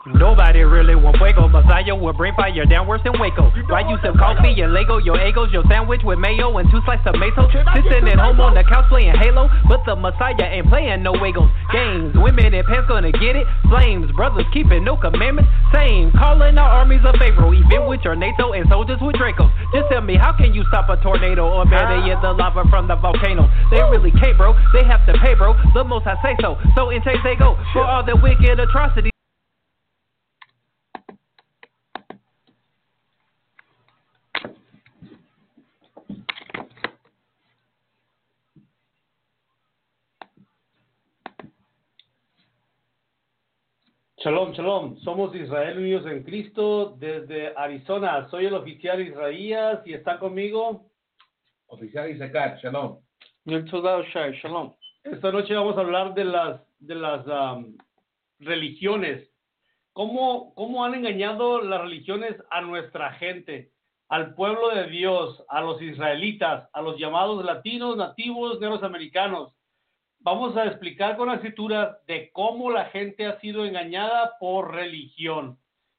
Nobody really want fuego. Messiah will bring fire down worse than Waco. Why you sip coffee and Lego? Your egos, your sandwich with mayo and 2 slices of mayo. Sitting at home on the couch playing Halo, but the Messiah ain't playing no Wagos. Games, women in pants gonna get it. Flames, brothers keeping no commandments. Same, calling our armies of Pharaoh. Event with your NATO and soldiers with Dracos. Just tell me, how can you stop a tornado? Or better yet, the lava from the volcano. They really can't, bro. They have to pay, bro. The most I say so. So in chase they go for all the wicked atrocities. Shalom, shalom. Somos Israel Unidos en Cristo desde Arizona. Soy el oficial Isaías y está conmigo Oficial Isaac. Shalom. Y el soldado Shai. Shalom. Esta noche vamos a hablar de las religiones. ¿Cómo han engañado las religiones a nuestra gente, al pueblo de Dios, a los israelitas, a los llamados latinos, nativos, negros americanos? Vamos a explicar con la escritura de cómo la gente ha sido engañada por religión.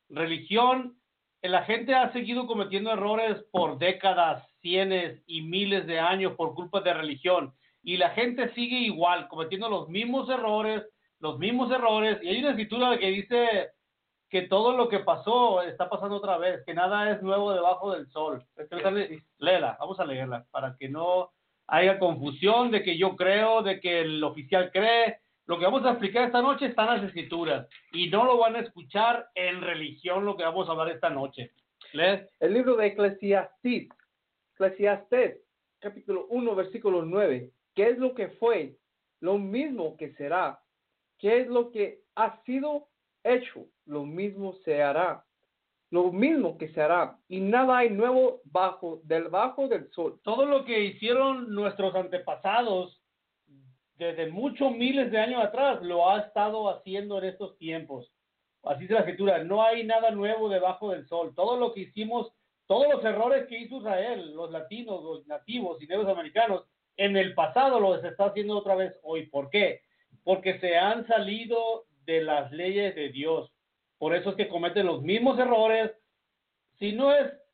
La gente ha seguido cometiendo errores por décadas, cientos y miles de años por culpa de religión. Y la gente sigue igual, cometiendo los mismos errores. Y hay una escritura que dice que todo lo que pasó está pasando otra vez, que nada es nuevo debajo del sol. Léela, vamos a leerla para que no haya confusión de que yo creo, de que el oficial cree. Lo que vamos a explicar esta noche está en las escrituras y no lo van a escuchar en religión lo que vamos a hablar esta noche. ¿Lees? El libro de Eclesiastés, capítulo 1, versículo 9. ¿Qué es lo que fue? Lo mismo que será. ¿Qué es lo que ha sido hecho? Lo mismo se hará. Lo mismo que se hará, y nada hay nuevo debajo del sol. Todo lo que hicieron nuestros antepasados desde muchos miles de años atrás lo ha estado haciendo en estos tiempos. Así dice la escritura, no hay nada nuevo debajo del sol. Todo lo que hicimos, todos los errores que hizo Israel, los latinos, los nativos y negros americanos, en el pasado los está haciendo otra vez hoy. ¿Por qué? Porque se han salido de las leyes de Dios. Por eso es que cometen los mismos errores. Si no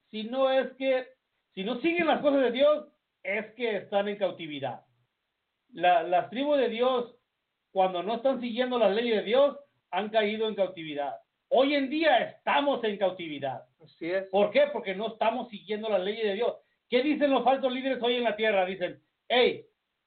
siguen las cosas de Dios, es que están en cautividad. Las tribus de Dios, cuando no están siguiendo las leyes de Dios, han caído en cautividad. Hoy en día estamos en cautividad. Así es. ¿Por qué? Porque no estamos siguiendo las leyes de Dios. ¿Qué dicen los falsos líderes hoy en la tierra? Dicen, hey,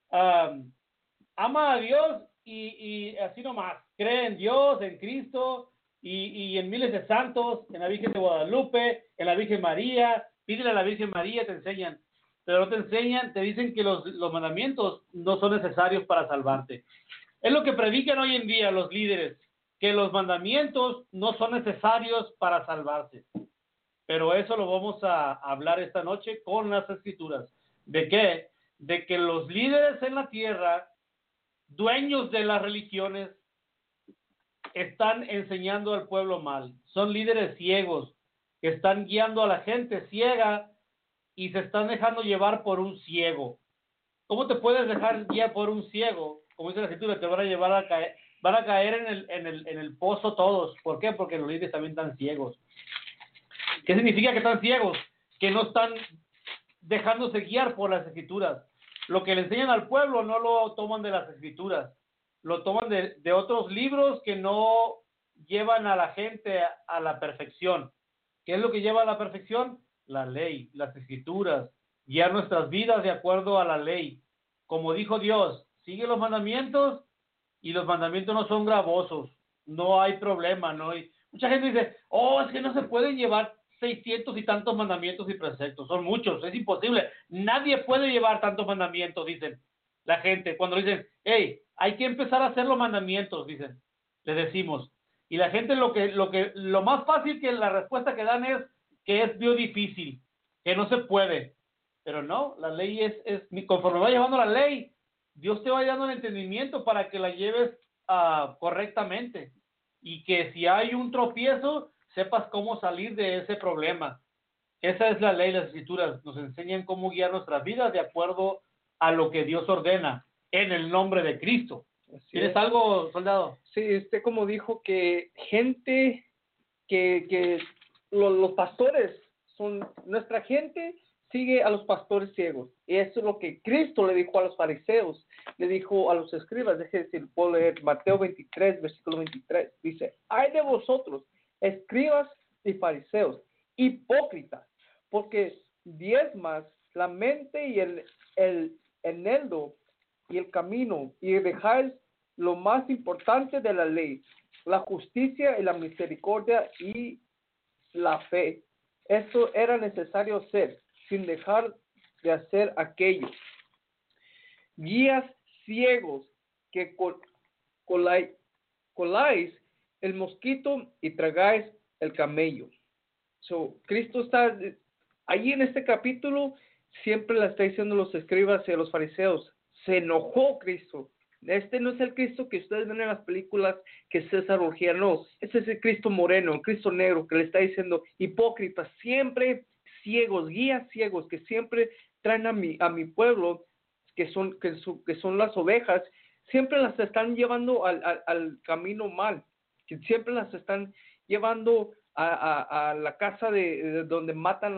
ama a Dios y así nomás. Cree en Dios, en Cristo y en miles de santos, en la Virgen de Guadalupe, en la Virgen María. Pídele a la Virgen María, te enseñan. Pero no te enseñan, te dicen que los mandamientos no son necesarios para salvarte. Es lo que predican hoy en día los líderes, que los mandamientos no son necesarios para salvarse. Pero eso lo vamos a hablar esta noche con las escrituras. ¿De qué? De que los líderes en la tierra, dueños de las religiones, están enseñando al pueblo mal. Son líderes ciegos que están guiando a la gente ciega y se están dejando llevar por un ciego. ¿Cómo te puedes dejar guiar por un ciego? Como dice la escritura, te van a llevar a caer, van a caer en el pozo todos. ¿Por qué? Porque los líderes también están ciegos. ¿Qué significa que están ciegos? Que no están dejándose guiar por las escrituras. Lo que le enseñan al pueblo no lo toman de las escrituras. Lo toman de otros libros que no llevan a la gente a la perfección. ¿Qué es lo que lleva a la perfección? La ley, las escrituras, guiar nuestras vidas de acuerdo a la ley. Como dijo Dios, sigue los mandamientos y los mandamientos no son gravosos. No hay problema, no hay... Mucha gente dice, es que no se pueden llevar 600 y tantos mandamientos y preceptos. Son muchos, es imposible. Nadie puede llevar tantos mandamientos, dicen la gente. Cuando dicen, hey, hay que empezar a hacer los mandamientos, dicen, les decimos. Y la gente lo más fácil que la respuesta que dan es que es bien difícil, que no se puede. Pero no, la ley es conforme va llevando la ley, Dios te va dando el entendimiento para que la lleves correctamente. Y que si hay un tropiezo, sepas cómo salir de ese problema. Esa es la ley, las escrituras nos enseñan cómo guiar nuestras vidas de acuerdo a lo que Dios ordena en el nombre de Cristo. ¿Tienes algo, soldado? Sí, usted como dijo que gente que los pastores son, nuestra gente sigue a los pastores ciegos. Y eso es lo que Cristo le dijo a los fariseos, le dijo a los escribas. Déjeme decir, puedo leer Mateo 23, versículo 23. Dice, ay de vosotros, escribas y fariseos, hipócritas, porque diezmas la mente y el eneldo y el camino, y dejáis lo más importante de la ley, la justicia y la misericordia y la fe. Eso era necesario hacer, sin dejar de hacer aquello. Guías ciegos que coláis el mosquito y tragáis el camello. So, Cristo está allí en este capítulo, siempre le está diciendo a los escribas y a los fariseos, se enojó Cristo. Este no es el Cristo que ustedes ven en las películas que César Borgia, no. Este es el Cristo moreno, el Cristo negro, que le está diciendo hipócritas, siempre ciegos, guías ciegos, que siempre traen a mi pueblo, que son las ovejas, siempre las están llevando al camino mal, que siempre las están llevando a la casa de donde matan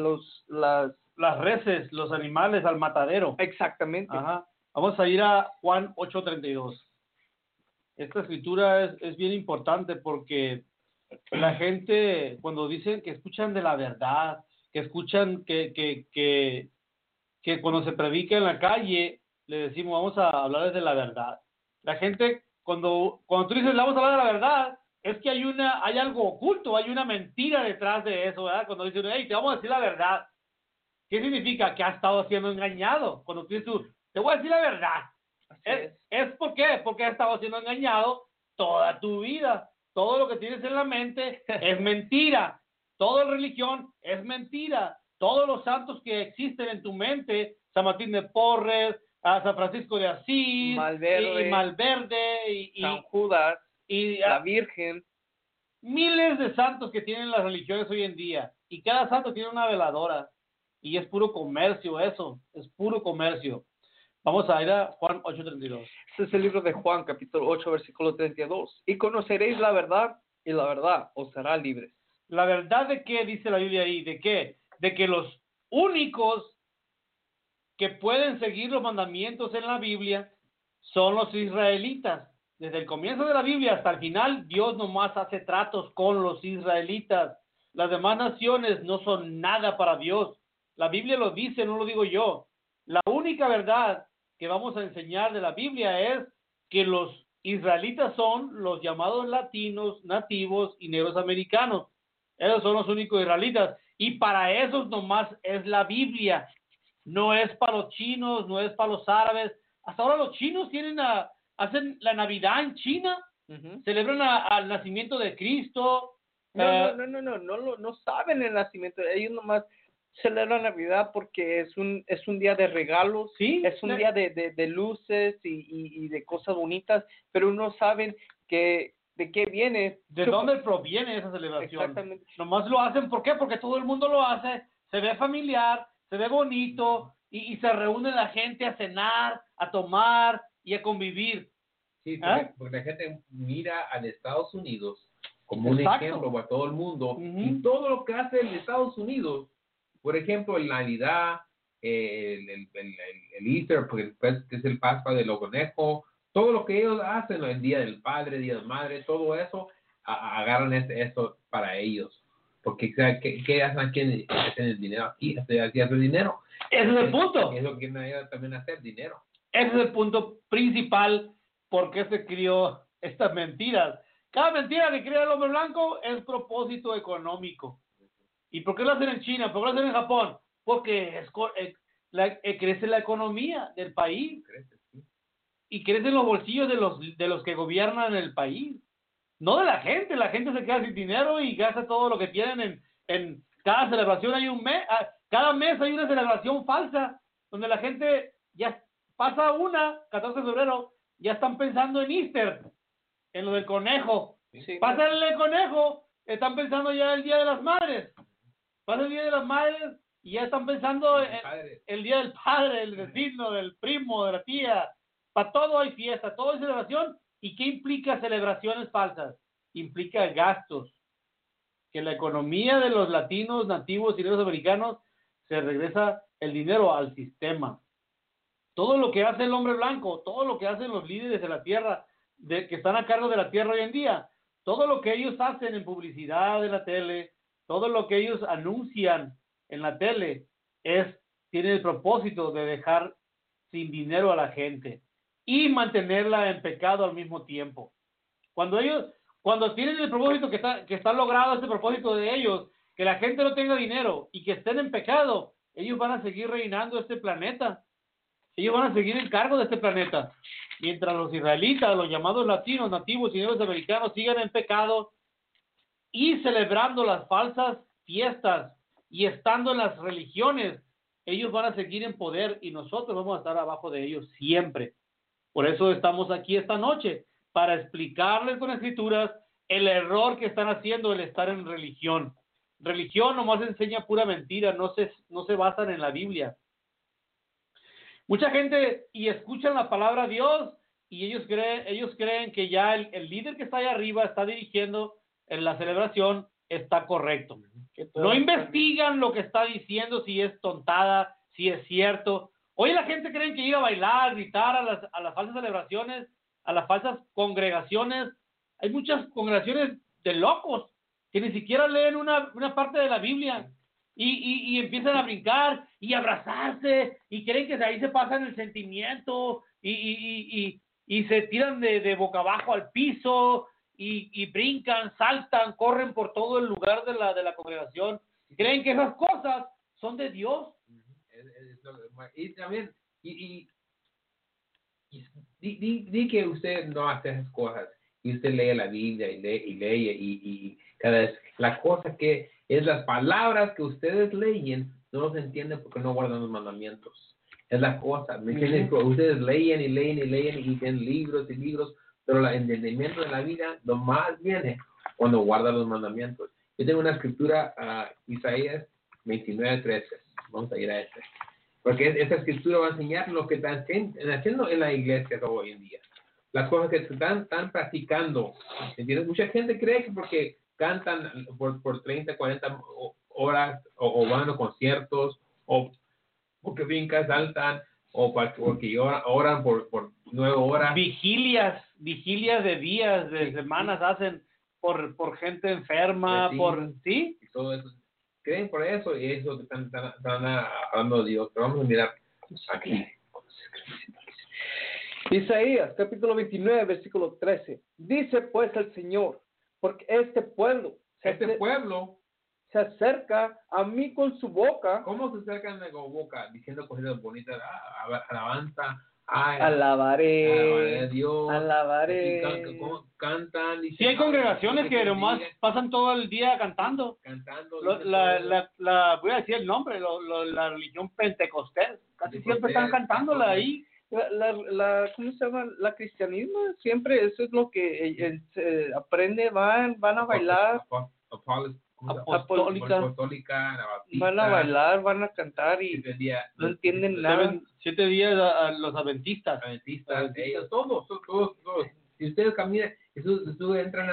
las reses, los animales, al matadero. Exactamente. Ajá. Vamos a ir a Juan 8:32. Esta escritura es bien importante porque la gente, cuando dicen que escuchan de la verdad, que escuchan que cuando se predica en la calle, le decimos, vamos a hablarles de la verdad. La gente, cuando tú dices, vamos a hablar de la verdad, es que hay algo oculto, hay una mentira detrás de eso, ¿verdad? Cuando dicen, hey, te vamos a decir la verdad. ¿Qué significa? Que has estado siendo engañado. Cuando tú dices, te voy a decir la verdad. ¿Es por qué? Porque has estado siendo engañado toda tu vida. Todo lo que tienes en la mente es mentira. Toda religión es mentira. Todos los santos que existen en tu mente, San Martín de Porres, a San Francisco de Asís, Malverde, y San Judas, y la Virgen. Miles de santos que tienen las religiones hoy en día. Y cada santo tiene una veladora. Y es puro comercio eso. Es puro comercio. Vamos a ir a Juan 8:32. Este es el libro de Juan, capítulo 8, versículo 32. Y conoceréis la verdad, y la verdad os hará libres. ¿La verdad de qué dice la Biblia ahí? ¿De qué? De que los únicos que pueden seguir los mandamientos en la Biblia son los israelitas. Desde el comienzo de la Biblia hasta el final, Dios nomás hace tratos con los israelitas. Las demás naciones no son nada para Dios. La Biblia lo dice, no lo digo yo. La única verdad que vamos a enseñar de la Biblia es que los israelitas son los llamados latinos, nativos y negros americanos. Esos son los únicos israelitas. Y para esos nomás es la Biblia. No es para los chinos, no es para los árabes. Hasta ahora los chinos hacen la Navidad en China. Celebran al nacimiento de Cristo. No saben el nacimiento. Ellos nomás celebran Navidad porque es un día de regalos, ¿sí? Es un día de luces y de cosas bonitas, pero no saben de qué viene. ¿De dónde proviene esa celebración? Exactamente. Nomás lo hacen, ¿por qué? Porque todo el mundo lo hace, se ve familiar, se ve bonito, y se reúne la gente a cenar, a tomar y a convivir. Sí, porque la gente mira a Estados Unidos como un Exacto. ejemplo para todo el mundo, Uh-huh. y todo lo que hace en Estados Unidos, por ejemplo, el Navidad, el Easter, porque es el Pascua de los conejos, todo lo que ellos hacen, el Día del Padre, Día de Madre, todo eso, agarran eso para ellos. Porque, ¿qué hacen aquí? Hacen el dinero aquí, hacen dinero. Ese es el punto. Es lo que quieren ellos también hacer, dinero. Ese es el punto principal por qué se crió estas mentiras. Cada mentira que crea el hombre blanco es propósito económico. ¿Y por qué lo hacen en China? ¿Por qué lo hacen en Japón? Porque crece la economía del país. Y crecen los bolsillos de los que gobiernan el país. No de la gente. La gente se queda sin dinero y gasta todo lo que tienen en cada celebración. Cada mes hay una celebración falsa donde la gente ya pasa 14 de febrero, ya están pensando en Easter, en lo del conejo. Sí. Pasa el conejo, están pensando ya el Día de las Madres. Pasa el Día de las Madres y ya están pensando en el Día del Padre, del vecino, del primo, de la tía. Para todo hay fiesta, todo hay celebración. ¿Y qué implica celebraciones falsas? Implica gastos. que la economía de los latinos, nativos y negros americanos se regresa el dinero al sistema. Todo lo que hace el hombre blanco, todo lo que hacen los líderes de la tierra, que están a cargo de la tierra hoy en día, todo lo que ellos hacen en publicidad en la tele, todo lo que ellos anuncian en la tele, tiene el propósito de dejar sin dinero a la gente y mantenerla en pecado al mismo tiempo. Cuando tienen el propósito que está logrado, este propósito de ellos, que la gente no tenga dinero y que estén en pecado, ellos van a seguir reinando este planeta. Ellos van a seguir en cargo de este planeta. Mientras los israelitas, los llamados latinos, nativos y negros americanos sigan en pecado y celebrando las falsas fiestas y estando en las religiones, ellos van a seguir en poder y nosotros vamos a estar abajo de ellos siempre. Por eso estamos aquí esta noche, para explicarles con escrituras el error que están haciendo el estar en religión. Religión nomás enseña pura mentira, no se basan en la Biblia. Mucha gente y escuchan la palabra de Dios y ellos creen que ya el líder que está allá arriba está dirigiendo en la celebración, está correcto. No investigan lo que está diciendo, si es tontada, si es cierto. Hoy la gente cree que ir a bailar, gritar a las falsas celebraciones, a las falsas congregaciones. Hay muchas congregaciones de locos que ni siquiera leen una parte de la Biblia. Y empiezan a brincar y abrazarse y creen que ahí se pasan el sentimiento y se tiran de boca abajo al piso y brincan, saltan, corren por todo el lugar de la congregación. Creen que esas cosas son de Dios. Y también, di que usted no hace esas cosas y usted lee la Biblia y cada vez la cosa que es las palabras que ustedes leen no los entienden porque no guardan los mandamientos. Es la cosa, ¿me entienden? Ustedes leen y tienen libros y libros, pero el entendimiento de la vida lo más viene cuando guardan los mandamientos. Yo tengo una escritura, Isaías 29:13. Vamos a ir a este. Porque esta escritura va a enseñar lo que están haciendo en la iglesia hoy en día. Las cosas que están practicando. ¿Entiendes? Mucha gente cree que porque cantan por 30, 40 horas o van a conciertos o porque brincan, saltan o porque oran por 9 horas. Vigilias de días, de semanas hacen por gente enferma, ¿sí? Y todo eso. Creen por eso y eso están hablando de Dios. Pero vamos a mirar aquí. Isaías, capítulo 29, versículo 13. Dice pues el Señor, porque este pueblo se acerca a mí con su boca. ¿Cómo se acercan de su boca? Diciendo cosas bonitas, alabanza. Alabaré a Dios. Alabaré. Cantan. Sí, hay congregaciones que nomás pasan todo el día cantando. Voy a decir el nombre, la religión pentecostés. Casi siempre están cantándola ahí. ¿Cómo se llama? La cristianismo, siempre eso es lo que se aprende, van a bailar. Apostólica, van a bailar, van a cantar y no entienden nada. 7 días a los adventistas. Ellos, todos. Si ustedes caminan, ustedes entran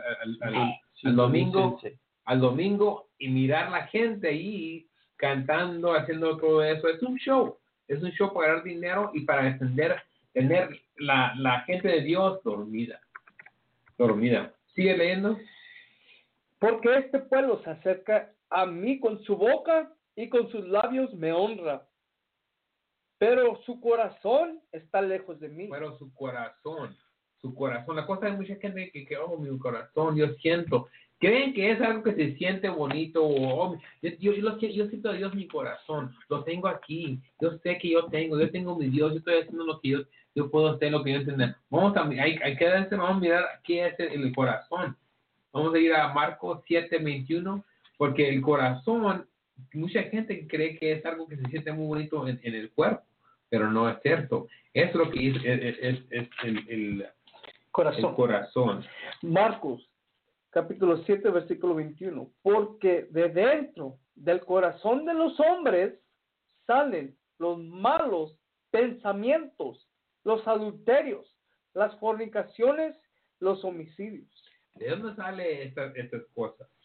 al domingo y mirar la gente ahí cantando, haciendo todo eso, es un show para ganar dinero y para tener la gente de Dios dormida. ¿Sigue leyendo? Porque este pueblo se acerca a mí con su boca y con sus labios me honra. Pero su corazón está lejos de mí. Pero su corazón. La cosa de mucha gente que mi corazón, yo siento. Creen que es algo que se siente bonito. Yo siento a Dios en mi corazón. Lo tengo aquí. Yo sé que yo tengo mi Dios. Yo estoy haciendo lo que yo puedo hacer, lo que yo entiendo. Vamos a mirar qué es el corazón. Vamos a ir a Marcos 7:21, porque el corazón, mucha gente cree que es algo que se siente muy bonito en el cuerpo, pero no es cierto. Es lo que es el corazón. Marcos, capítulo 7, versículo 21. Porque de dentro del corazón de los hombres salen los malos pensamientos, los adulterios, las fornicaciones, los homicidios. ¿De dónde salen estas cosas?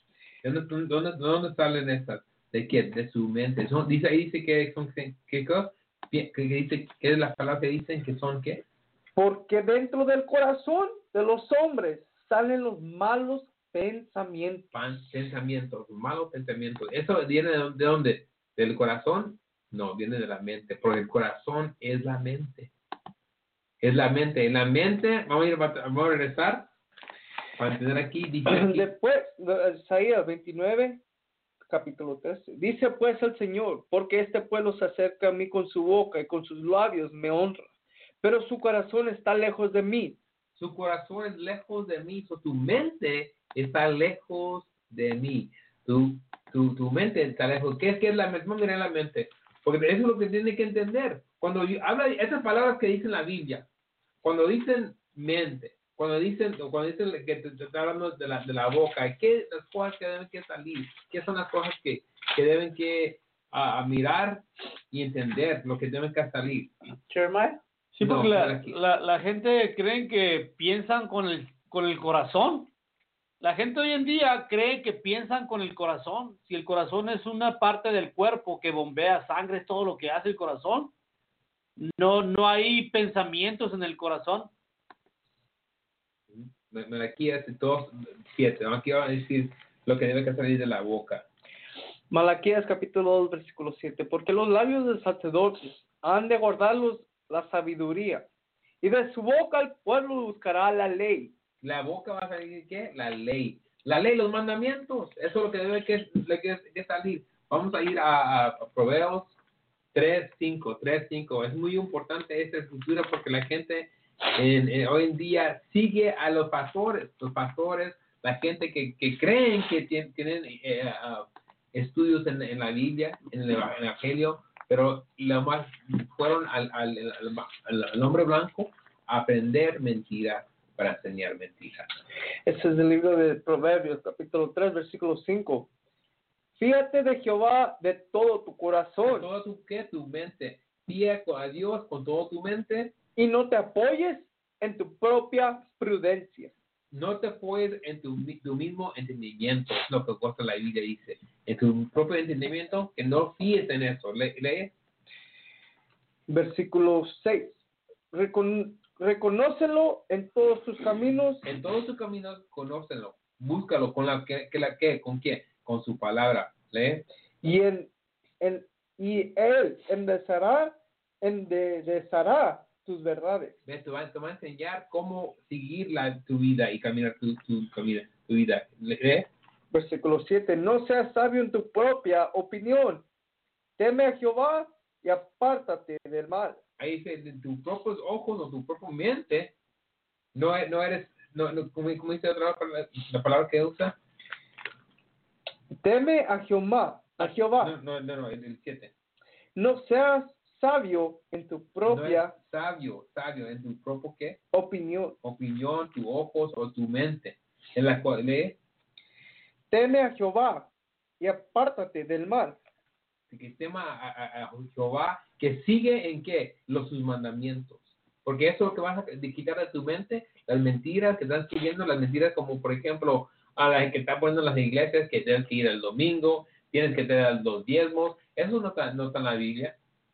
¿Dónde salen estas? ¿De qué? De su mente. Dice que son, ¿qué cosa? Que dice, ¿qué es la palabra que dicen que son qué? Porque dentro del corazón de los hombres salen los malos pensamientos. Pensamientos, malos pensamientos. ¿Eso viene de dónde? ¿Del corazón? No, viene de la mente. Porque el corazón es la mente. Es la mente. En la mente, vamos a regresar para entender aquí. Dice aquí, Después, Isaías 29, capítulo 13. Dice pues el Señor, porque este pueblo se acerca a mí con su boca y con sus labios me honra, pero su corazón está lejos de mí. su corazón es lejos de mí, tu mente está lejos de mí. Tu mente está lejos. ¿Qué es la mente? Vamos a mirar la mente. Porque eso es lo que tiene que entender. Cuando habla esas palabras que dicen la Biblia, cuando dicen mente, cuando dicen que te está hablando de la boca, ¿qué las cosas que deben que salir? ¿Qué son las cosas que deben que mirar y entender lo que deben que salir? Jeremiah. Sí, No, porque aquí. la gente creen que piensan con el corazón. La gente hoy en día cree que piensan con el corazón. Si el corazón es una parte del cuerpo que bombea sangre, es todo lo que hace el corazón. No hay pensamientos en el corazón. Aquí hace 2:7. Aquí va a decir lo que debe que salir de la boca. Malaquías capítulo 2, versículo 7. Porque los labios del sacerdote han de guardarlos la sabiduría, y de su boca el pueblo buscará la ley. La boca va a salir, ¿qué? La ley. La ley, los mandamientos. Eso es lo que debe que salir. Vamos a ir a Proverbios 3:5. Es muy importante esta escritura porque la gente hoy en día sigue a los pastores. Los pastores, la gente que creen que tienen estudios en la Biblia, en el Evangelio, pero lo más fueron al hombre blanco a aprender mentiras para enseñar mentiras. Ese es el libro de Proverbios, capítulo 3, versículo 5. Fíjate de Jehová de todo tu corazón. Todo tu mente. Fía a Dios con todo tu mente. Y no te apoyes en tu propia prudencia. No te apoyes en tu mismo entendimiento. Es lo que cosa la Biblia dice. En tu propio entendimiento, que no fíes en eso. Lee. Versículo 6. Reconócelo en todos tus caminos. En todos tus caminos, conócelo. Búscalo con ¿con quién? Con su palabra. Lee. Y él enderezará tus verdades. Te va a enseñar cómo seguir tu vida y caminar tu vida. ¿Lee? Versículo 7. No seas sabio en tu propia opinión. Teme a Jehová y apártate del mal. Ahí dice, de tus propios ojos o tu propia mente, no eres, ¿cómo dice la palabra que usa? Teme a Jehová. No, el 7. No seas sabio en tu propia sabio en tu propio ¿qué? opinión, tus ojos o tu mente. En la cual lee. Teme a Jehová y apártate del mal. Que tema a Jehová, que sigue en qué? Sus mandamientos. Porque eso es lo que vas a quitar de tu mente, las mentiras que están siguiendo, las mentiras como por ejemplo a la que está poniendo las iglesias que tienes que ir el domingo, tienes que tener los diezmos. Eso no está en la Biblia.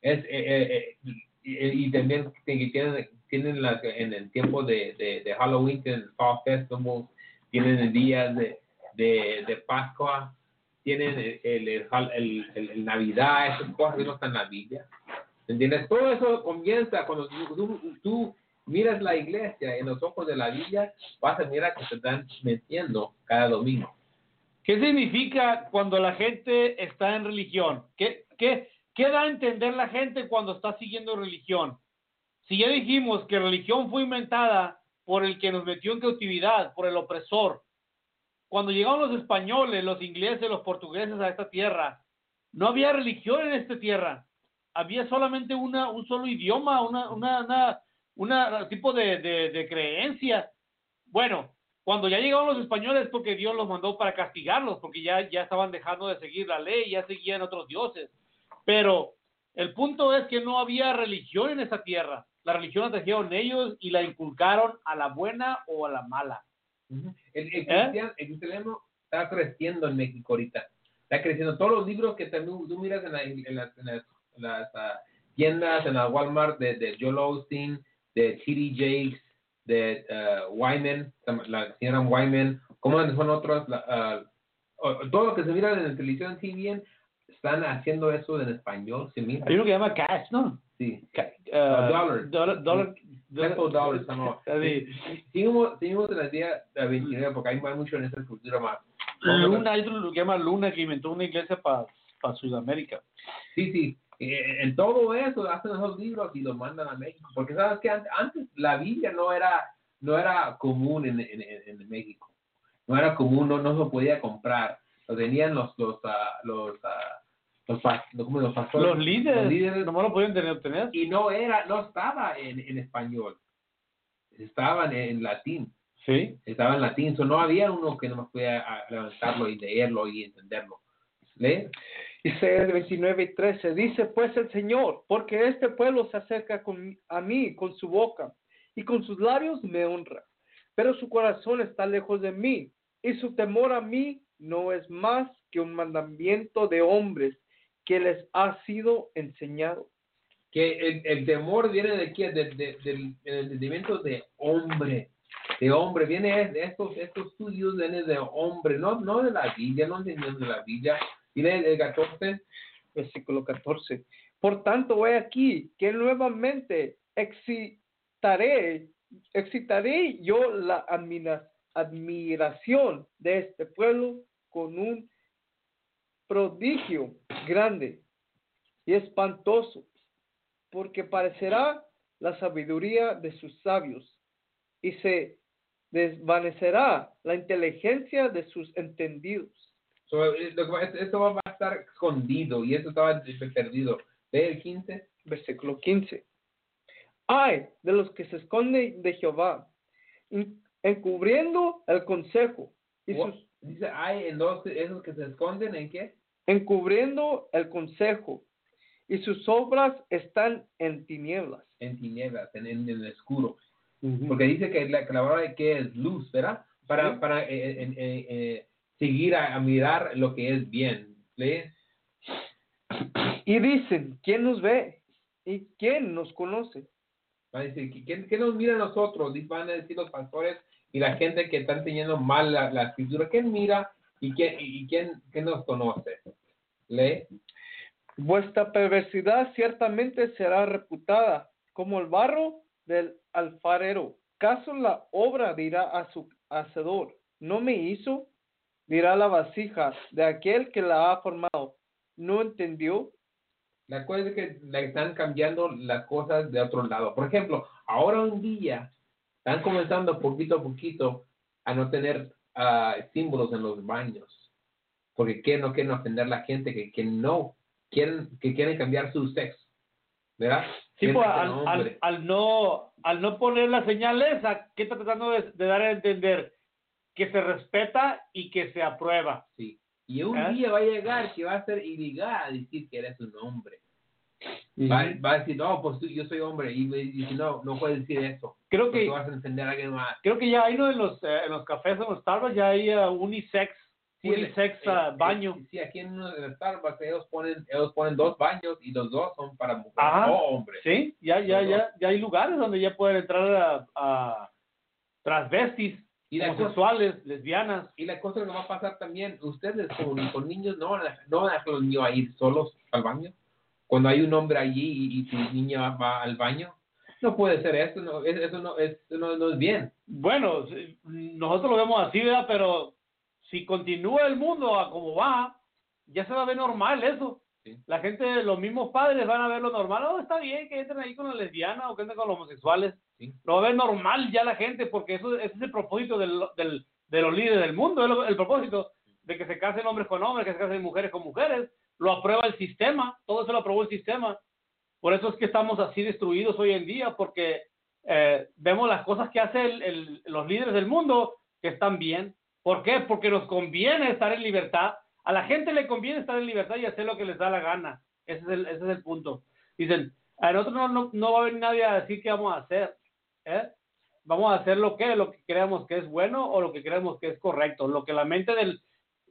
Y también tienen en el tiempo de Halloween, tienen Fall Festival, tienen el día de Pascua, tienen el Navidad, esas cosas que no están en la Biblia. ¿Entiendes? Todo eso comienza cuando tú miras la iglesia en los ojos de la Biblia, vas a mirar que se están metiendo cada domingo. ¿Qué significa cuando la gente está en religión? ¿Qué da a entender la gente cuando está siguiendo religión? Si ya dijimos que religión fue inventada por el que nos metió en cautividad, por el opresor. Cuando llegaron los españoles, los ingleses, los portugueses a esta tierra, no había religión en esta tierra. Había solamente un solo idioma, una tipo de creencia. Bueno, cuando ya llegaron los españoles, porque Dios los mandó para castigarlos, porque ya estaban dejando de seguir la ley, ya seguían otros dioses. Pero el punto es que no había religión en esa tierra. La religión la trajeron ellos y la inculcaron a la buena o a la mala. El cristianismo está creciendo en México ahorita. Está creciendo. Todos los libros que tú miras en las tiendas, en la Walmart de Joel Osteen, de T.D. Jakes, de Wyman, la señora Wyman, como son otros, todo lo que se mira en la televisión, si bien están haciendo eso en español, se mira. Hay uno que se llama Cash, ¿no? Sí. Dollars. $10 no. Seguimos en la día de 29 porque hay mucho en esa cultura más. Luna, hay otro que llama Luna que inventó una iglesia para Sudamérica. Sí. En todo eso hacen esos libros y los mandan a México. Porque sabes que antes la Biblia no era común en México. No era común, no se podía comprar. Lo tenían los pastores. Los líderes nomás lo podían obtener. Y no estaba en español. Estaba en latín. Sí. Estaba en latín. No había uno que no más podía levantarlo y leerlo y entenderlo. ¿Lee? Isaías 29:13 dice pues el Señor, porque este pueblo se acerca a mí con su boca y con sus labios me honra, pero su corazón está lejos de mí y su temor a mí no es más que un mandamiento de hombres que les ha sido enseñado. Que el temor viene de qué? Del entendimiento de hombre. De hombre, viene de estos estudios, viene de hombre, no de la Biblia, no entendemos de la Biblia. Viene el 14, versículo 14. Por tanto, he aquí que nuevamente excitaré yo la admiración de este pueblo con un prodigio grande y espantoso, porque parecerá la sabiduría de sus sabios y se desvanecerá la inteligencia de sus entendidos. Esto va a estar escondido y esto estaba perdido. Ve el 15. Versículo 15. Ay de los que se esconden de Jehová, encubriendo el consejo. Dice, hay esos que se esconden, ¿en qué? Encubriendo el consejo, y sus obras están en tinieblas. En tinieblas, en el oscuro. Uh-huh. Porque dice que la palabra que es luz, ¿verdad? Para seguir a mirar lo que es bien. ¿Lee? Y dicen, ¿quién nos ve? ¿Y quién nos conoce? Va a decir, ¿quién nos mira a nosotros? Van a decir los pastores y la gente que están teniendo mal la escritura. ¿Quién mira y quién nos conoce? ¿Lee? Vuestra perversidad ciertamente será reputada como el barro del alfarero. ¿Caso la obra dirá a su hacedor, no me hizo? Dirá la vasija de aquel que la ha formado, ¿no entendió? La cosa es que están cambiando las cosas de otro lado. Por ejemplo, ahora un día están comenzando poquito a poquito a no tener símbolos en los baños. Porque no quieren ofender a la gente que quieren cambiar su sexo. ¿Verdad? Sí, pues al no poner la señal esa, ¿qué está tratando de dar a entender? Que se respeta y que se aprueba. Sí. Y un día va a llegar que va a ser ilegal a decir que eres un hombre. Uh-huh. Va a decir, no, pues yo soy hombre. Y dice, no puedes decir eso. Creo que vas a entender a alguien más. Creo que ya hay en los cafés, en los Starbucks, ya hay unisex. Sí, baño. Sí, aquí en el Starbucks ellos ponen 2 baños y los 2 son para mujeres o hombres. Sí, ya hay lugares donde ya pueden entrar a transvestis, homosexuales, lesbianas. Y la cosa que va a pasar también, ustedes con niños no van a dejar a los niños a ir solos al baño. Cuando hay un hombre allí y tu niña va al baño, no puede ser eso no es bien. Bueno, nosotros lo vemos así, ¿verdad? Pero si continúa el mundo a como va, ya se va a ver normal eso. Sí. La gente, los mismos padres van a ver lo normal. Oh, está bien que entren ahí con la lesbiana o que entren con los homosexuales. Sí. Lo va a ver normal ya la gente, porque ese es el propósito de los líderes del mundo. El propósito de que se casen hombres con hombres, que se casen mujeres con mujeres. Lo aprueba el sistema. Todo eso lo aprobó el sistema. Por eso es que estamos así destruidos hoy en día, porque vemos las cosas que hacen los líderes del mundo que están bien. ¿Por qué? Porque nos conviene estar en libertad. A la gente le conviene estar en libertad y hacer lo que les da la gana. Ese es el punto. Dicen, a nosotros no va a venir nadie a decir qué vamos a hacer. Vamos a hacer lo que creamos que es bueno o lo que creemos que es correcto. Lo que la mente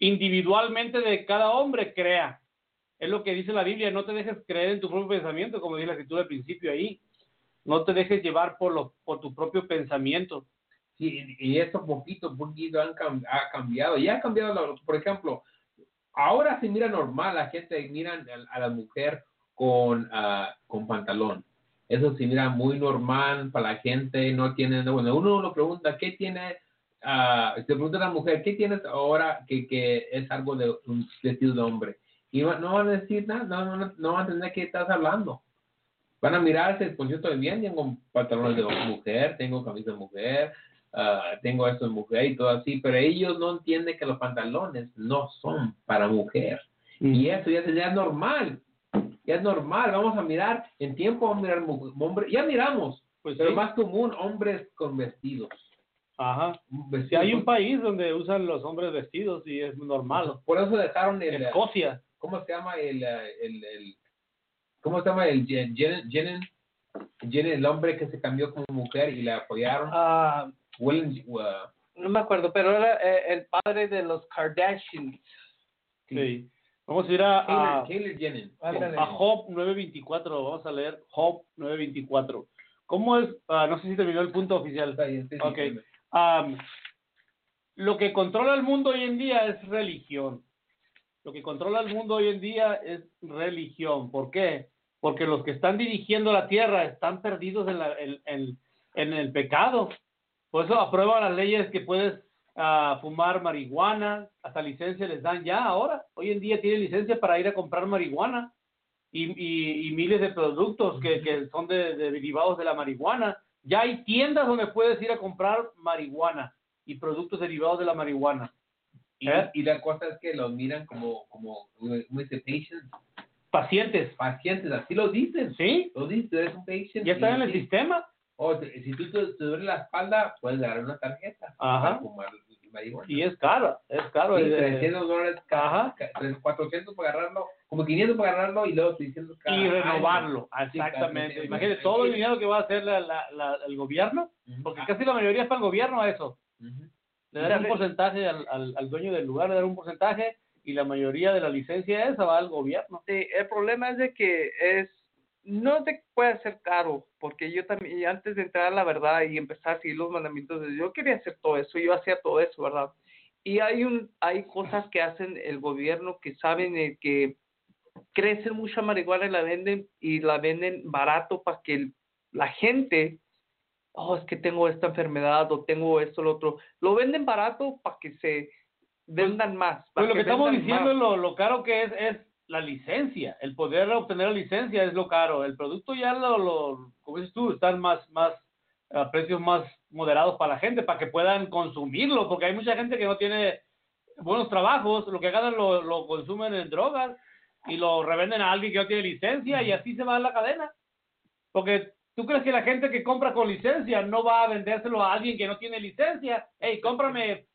individualmente de cada hombre crea. Es lo que dice la Biblia, no te dejes creer en tu propio pensamiento, como dice la escritura al principio ahí. No te dejes llevar por tu propio pensamiento. Sí, y eso poquito a poquito ha cambiado. Ya ha cambiado, por ejemplo, ahora se mira normal, la gente mira a la mujer con pantalón. Eso se mira muy normal para la gente, no tiene, bueno, uno lo pregunta, ¿qué tiene? Se pregunta a la mujer, ¿qué tienes ahora que es algo de un vestido de hombre? Y no van a decir nada, no van a entender qué estás hablando. Van a mirarse, pues yo estoy bien, tengo pantalones de mujer, tengo camisa de mujer, tengo esto de mujer y todo así, pero ellos no entienden que los pantalones no son para mujer. Y eso ya es normal. Ya es normal, vamos a mirar, en tiempo vamos a mirar hombres, ya miramos, Pues pero sí. más común hombres con vestidos. Ajá. Vestidos Si hay un con- país donde usan los hombres vestidos y es normal. Por eso dejaron Escocia. ¿cómo se llama ¿cómo se llama Jenen, el hombre que se cambió como mujer y la apoyaron? No me acuerdo, pero era el padre de los Kardashians. Sí. Vamos a ir a Taylor Jenen. Ándale. Job 9:24. Vamos a leer Job 9:24. ¿Cómo es? No sé si terminó el punto oficial. Está bien, sí, Ok. sí. Lo que controla el mundo hoy en día es religión. Lo que controla el mundo hoy en día es religión. ¿Por qué? Porque los que están dirigiendo la tierra están perdidos en el pecado. Por eso aprueban las leyes que puedes fumar marihuana, hasta licencia les dan ya ahora. Hoy en día tienen licencia para ir a comprar marihuana y miles de productos que son de derivados de la marihuana. Ya hay tiendas donde puedes ir a comprar marihuana y productos derivados de la marihuana. Y la cosa es que los miran como Pacientes. pacientes, así lo dicen. ¿Sí? Lo dicen, eres un patient. Ya están en el sí. sistema. O si tú te duele la espalda, puedes dar una tarjeta Ajá. para fumar marihuana. Y es caro. Sí, $300 Ajá. 400 para agarrarlo, como 500 para agarrarlo y luego 600 cada Y renovarlo, año. exactamente. Sí, Imagínate todo el dinero que va a hacer el gobierno, porque casi la mayoría es para el gobierno a eso. Ujú. Le dan un porcentaje al dueño del lugar, le dan un porcentaje y la mayoría de la licencia esa va al gobierno. Sí, el problema es de que no te puede ser caro, porque yo también, y antes de entrar a la verdad y empezar a seguir los mandamientos, yo quería hacer todo eso, yo hacía todo eso, ¿verdad? Y hay cosas que hacen el gobierno que saben que crecen mucha marihuana y la venden barato para que la gente, es que tengo esta enfermedad o tengo esto, lo otro, lo venden barato para que se vendan más. Pues lo que estamos vendan diciendo más. es lo caro que es la licencia, el poder obtener la licencia es lo caro. El producto ya como dices tú, están más a precios más moderados para la gente, para que puedan consumirlo, porque hay mucha gente que no tiene buenos trabajos, lo que ganan lo consumen en drogas y lo revenden a alguien que no tiene licencia y así se va la cadena. Porque tú crees que la gente que compra con licencia no va a vendérselo a alguien que no tiene licencia. Hey, cómprame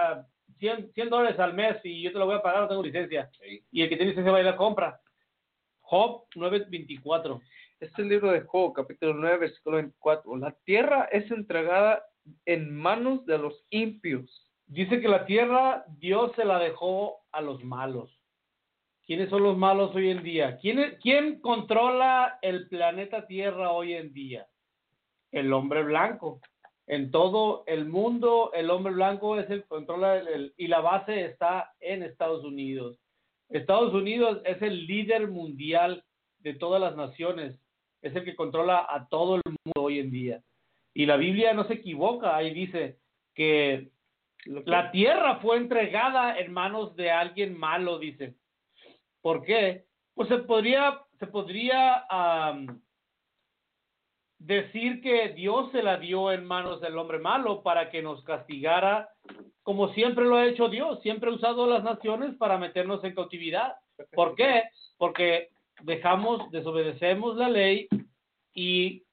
$100 al mes y yo te lo voy a pagar, no tengo licencia. Sí. Y el que tiene licencia va a ir a la compra. Job 9:24. Este es el libro de Job, capítulo 9, versículo 24. La tierra es entregada en manos de los impios. Dice que la tierra Dios se la dejó a los malos. ¿Quiénes son los malos hoy en día? ¿Quién controla el planeta Tierra hoy en día? El hombre blanco. En todo el mundo, el hombre blanco es el controla y la base está en Estados Unidos. Estados Unidos es el líder mundial de todas las naciones. Es el que controla a todo el mundo hoy en día. Y la Biblia no se equivoca. Ahí dice que la tierra fue entregada en manos de alguien malo, dice. ¿Por qué? Pues se podría decir que Dios se la dio en manos del hombre malo para que nos castigara, como siempre lo ha hecho Dios. Siempre ha usado las naciones para meternos en cautividad. ¿Por qué? Porque desobedecemos la ley y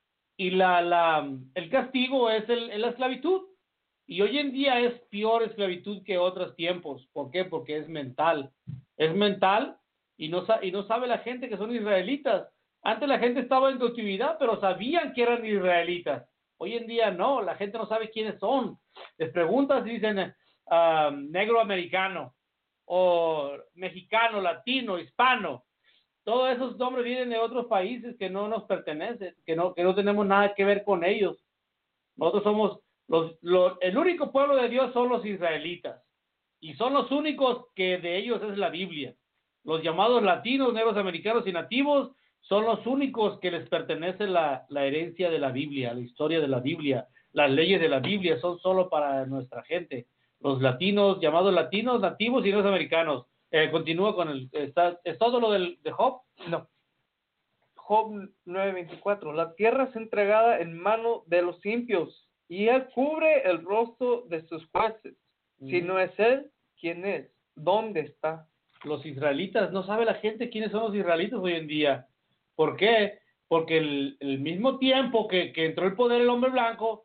el castigo es la esclavitud. Y hoy en día es peor esclavitud que otros tiempos. ¿Por qué? Porque es mental. Es mental y no sabe la gente que son israelitas. Antes la gente estaba en cautividad, pero sabían que eran israelitas. Hoy en día no, la gente no sabe quiénes son. Les preguntas y dicen negro americano. o mexicano, latino, hispano. Todos esos nombres vienen de otros países que no nos pertenecen, que no tenemos nada que ver con ellos. Nosotros somos el único pueblo de Dios son los israelitas. Y son los únicos que de ellos es la Biblia. Los llamados latinos, negros, americanos y nativos son los únicos que les pertenece la herencia de la Biblia, la historia de la Biblia. Las leyes de la Biblia son solo para nuestra gente. Los latinos, llamados latinos, nativos y negros americanos. Continúa con ¿es todo lo de Job? No. Job 9:24. La tierra es entregada en mano de los impios y él cubre el rostro de sus jueces. Si no es él, ¿quién es? ¿Dónde está? Los israelitas, no sabe la gente quiénes son los israelitas hoy en día. ¿Por qué? Porque el mismo tiempo que entró el poder el hombre blanco,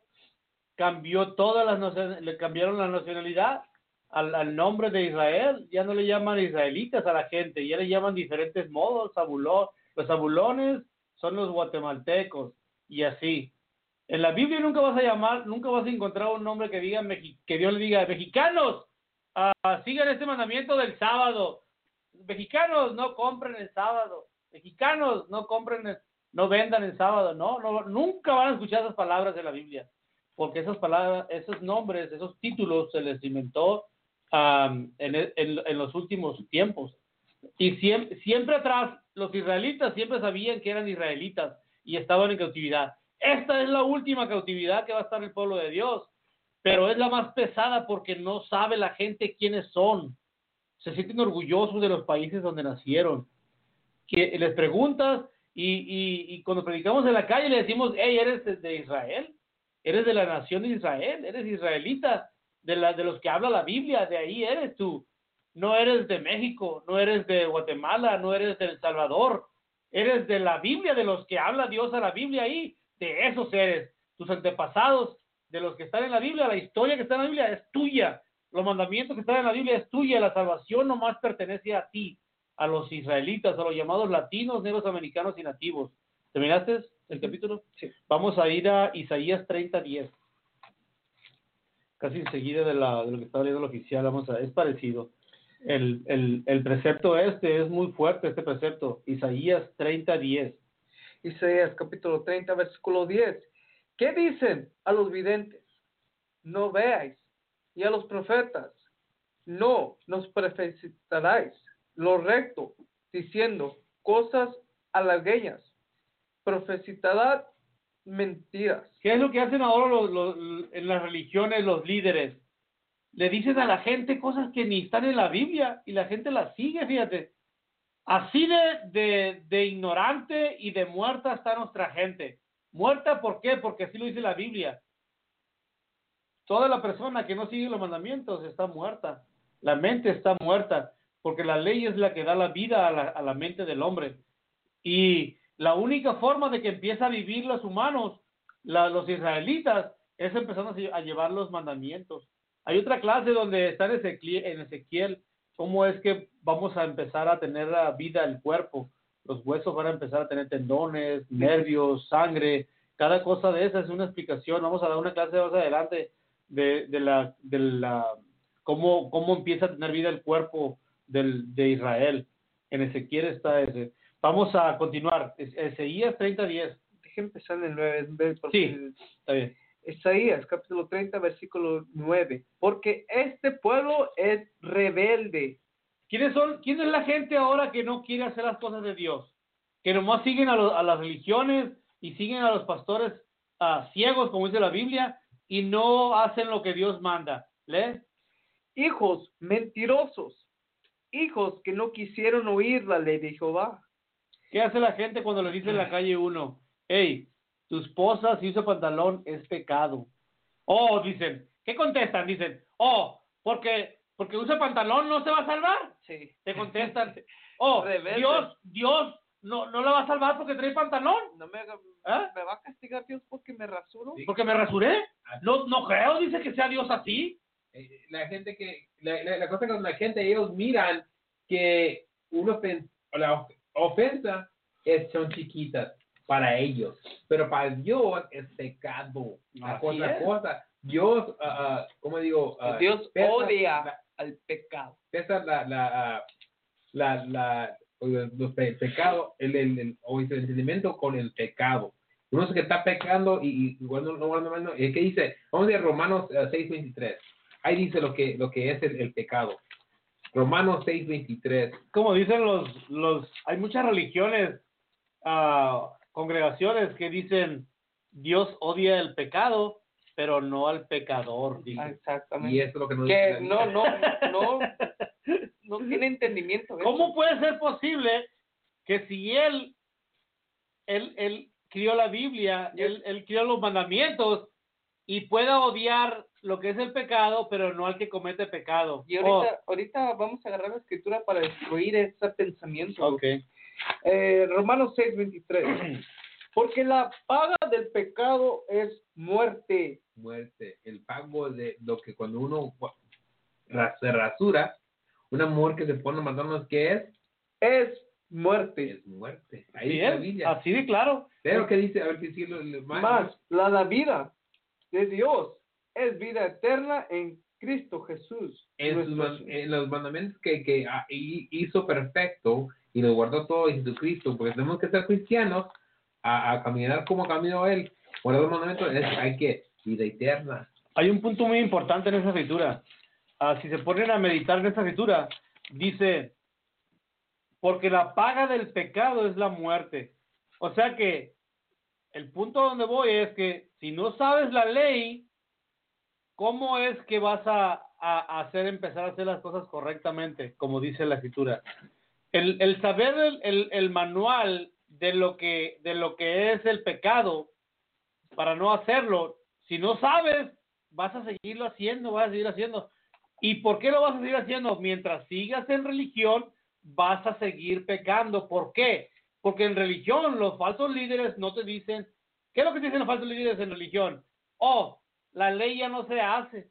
le cambiaron la nacionalidad al nombre de Israel. Ya no le llaman israelitas a la gente, ya le llaman diferentes modos. Los zabulones son los guatemaltecos y así. En la Biblia nunca vas a encontrar un nombre que diga que Dios le diga: mexicanos, sigan este mandamiento del sábado. Mexicanos, no compren el sábado. Mexicanos, no vendan el sábado. No, nunca van a escuchar esas palabras de la Biblia, porque esas palabras, esos nombres, esos títulos se les inventó en los últimos tiempos. Y siempre atrás, los israelitas siempre sabían que eran israelitas y estaban en cautividad. Esta es la última cautividad que va a estar el pueblo de Dios, pero es la más pesada porque no sabe la gente quiénes son. Se sienten orgullosos de los países donde nacieron. Que les preguntas y cuando predicamos en la calle le decimos: hey, ¿eres de Israel? ¿Eres de la nación de Israel? ¿Eres israelita? De los que habla la Biblia, de ahí eres tú. No eres de México, no eres de Guatemala, no eres de El Salvador. Eres de la Biblia, de los que habla Dios a la Biblia ahí. De esos eres. Tus antepasados, de los que están en la Biblia, la historia que está en la Biblia es tuya. Los mandamientos que están en la Biblia es tuya. La salvación nomás pertenece a ti, a los israelitas, a los llamados latinos, negros, americanos y nativos. ¿Terminaste el capítulo? Sí. Vamos a ir a Isaías 30:10. Casi enseguida de lo que estaba leyendo el oficial. Es parecido. El precepto es muy fuerte, este precepto. Isaías 30:10. Isaías capítulo 30, versículo 10. ¿Qué dicen a los videntes? No veáis. Y a los profetas, no nos profetizaráis lo recto, diciendo cosas halagüeñas. Profetizad mentiras. ¿Qué es lo que hacen ahora en las religiones los líderes? Le dicen a la gente cosas que ni están en la Biblia y la gente las sigue, fíjate. Así de ignorante y de muerta está nuestra gente. ¿Muerta por qué? Porque así lo dice la Biblia. Toda la persona que no sigue los mandamientos está muerta. La mente está muerta, porque la ley es la que da la vida a la mente del hombre. Y la única forma de que empieza a vivir los humanos, los israelitas, es empezando a llevar los mandamientos. Hay otra clase donde está en Ezequiel, cómo es que vamos a empezar a tener la vida del cuerpo. Los huesos van a empezar a tener tendones, nervios, sangre. Cada cosa de esa es una explicación. Vamos a dar una clase más adelante de cómo empieza a tener vida el cuerpo de Israel. En Ezequiel está ese. Vamos a continuar. Isaías 30:10. Déjenme empezar en el 9. Sí, está bien. Isaías capítulo 30, versículo 9. Porque este pueblo es rebelde. ¿Quién es la gente ahora que no quiere hacer las cosas de Dios? Que nomás siguen a las religiones y siguen a los pastores ciegos, como dice la Biblia, y no hacen lo que Dios manda. ¿Lee? Hijos mentirosos, hijos que no quisieron oír la ley de Jehová. ¿Qué hace la gente cuando le dice en la calle uno: hey, tu esposa si usa pantalón es pecado? Oh, dicen, ¿qué contestan? Dicen, oh, porque usa pantalón no se va a salvar. Sí. Te contestan, oh, Dios no la va a salvar porque trae pantalón. No me ¿Me va a castigar Dios porque me rasuro? ¿Porque me rasuré? No creo, dice que sea Dios así. La gente la cosa con la gente, ellos miran que la ofensa son chiquitas para ellos, pero para Dios es pecado. Así Otra es. cosa, Dios, ¿cómo digo? Dios odia al pecado. Esa es el pecado, o el entendimiento con el pecado. Uno que está pecando y bueno, ¿qué dice? Vamos a ver Romanos 6:23. Ahí dice lo que es el pecado. Romanos 6:23. Como dicen hay muchas religiones, congregaciones que dicen Dios odia el pecado, pero no al pecador. Dice. Exactamente. Y eso es lo que nos que dice no tiene entendimiento. ¿Cómo puede ser posible que si él crió la Biblia, él crió los mandamientos y pueda odiar lo que es el pecado, pero no al que comete pecado? Y ahorita vamos a agarrar la escritura para destruir ese pensamiento. Okay. Romanos 6:23. Porque la paga del pecado es muerte. Muerte. El pago de lo que cuando uno se rasura, una mujer que se pone matándonos, ¿qué es? Es muerte. Es muerte. Ahí Sí, es la Biblia. así de claro. Pero ¿qué dice? A ver, ¿qué dice Más la vida de Dios es vida eterna en Cristo Jesús. En los mandamientos que hizo perfecto y lo guardó todo en Jesucristo, porque tenemos que ser cristianos a caminar como caminó Él. Guardar los mandamientos hay que vida eterna. Hay un punto muy importante en esa escritura. Si se ponen a meditar en esa escritura, dice, porque la paga del pecado es la muerte. O sea que el punto donde voy es que si no sabes la ley, ¿cómo es que vas a empezar a hacer las cosas correctamente, como dice la escritura? El saber el manual de lo que es el pecado para no hacerlo, si no sabes, vas a seguirlo haciendo, vas a seguir haciendo. ¿Y por qué lo vas a seguir haciendo? Mientras sigas en religión, vas a seguir pecando. ¿Por qué? Porque en religión los falsos líderes no te dicen, ¿qué es lo que dicen los falsos líderes en religión? La ley ya no se hace.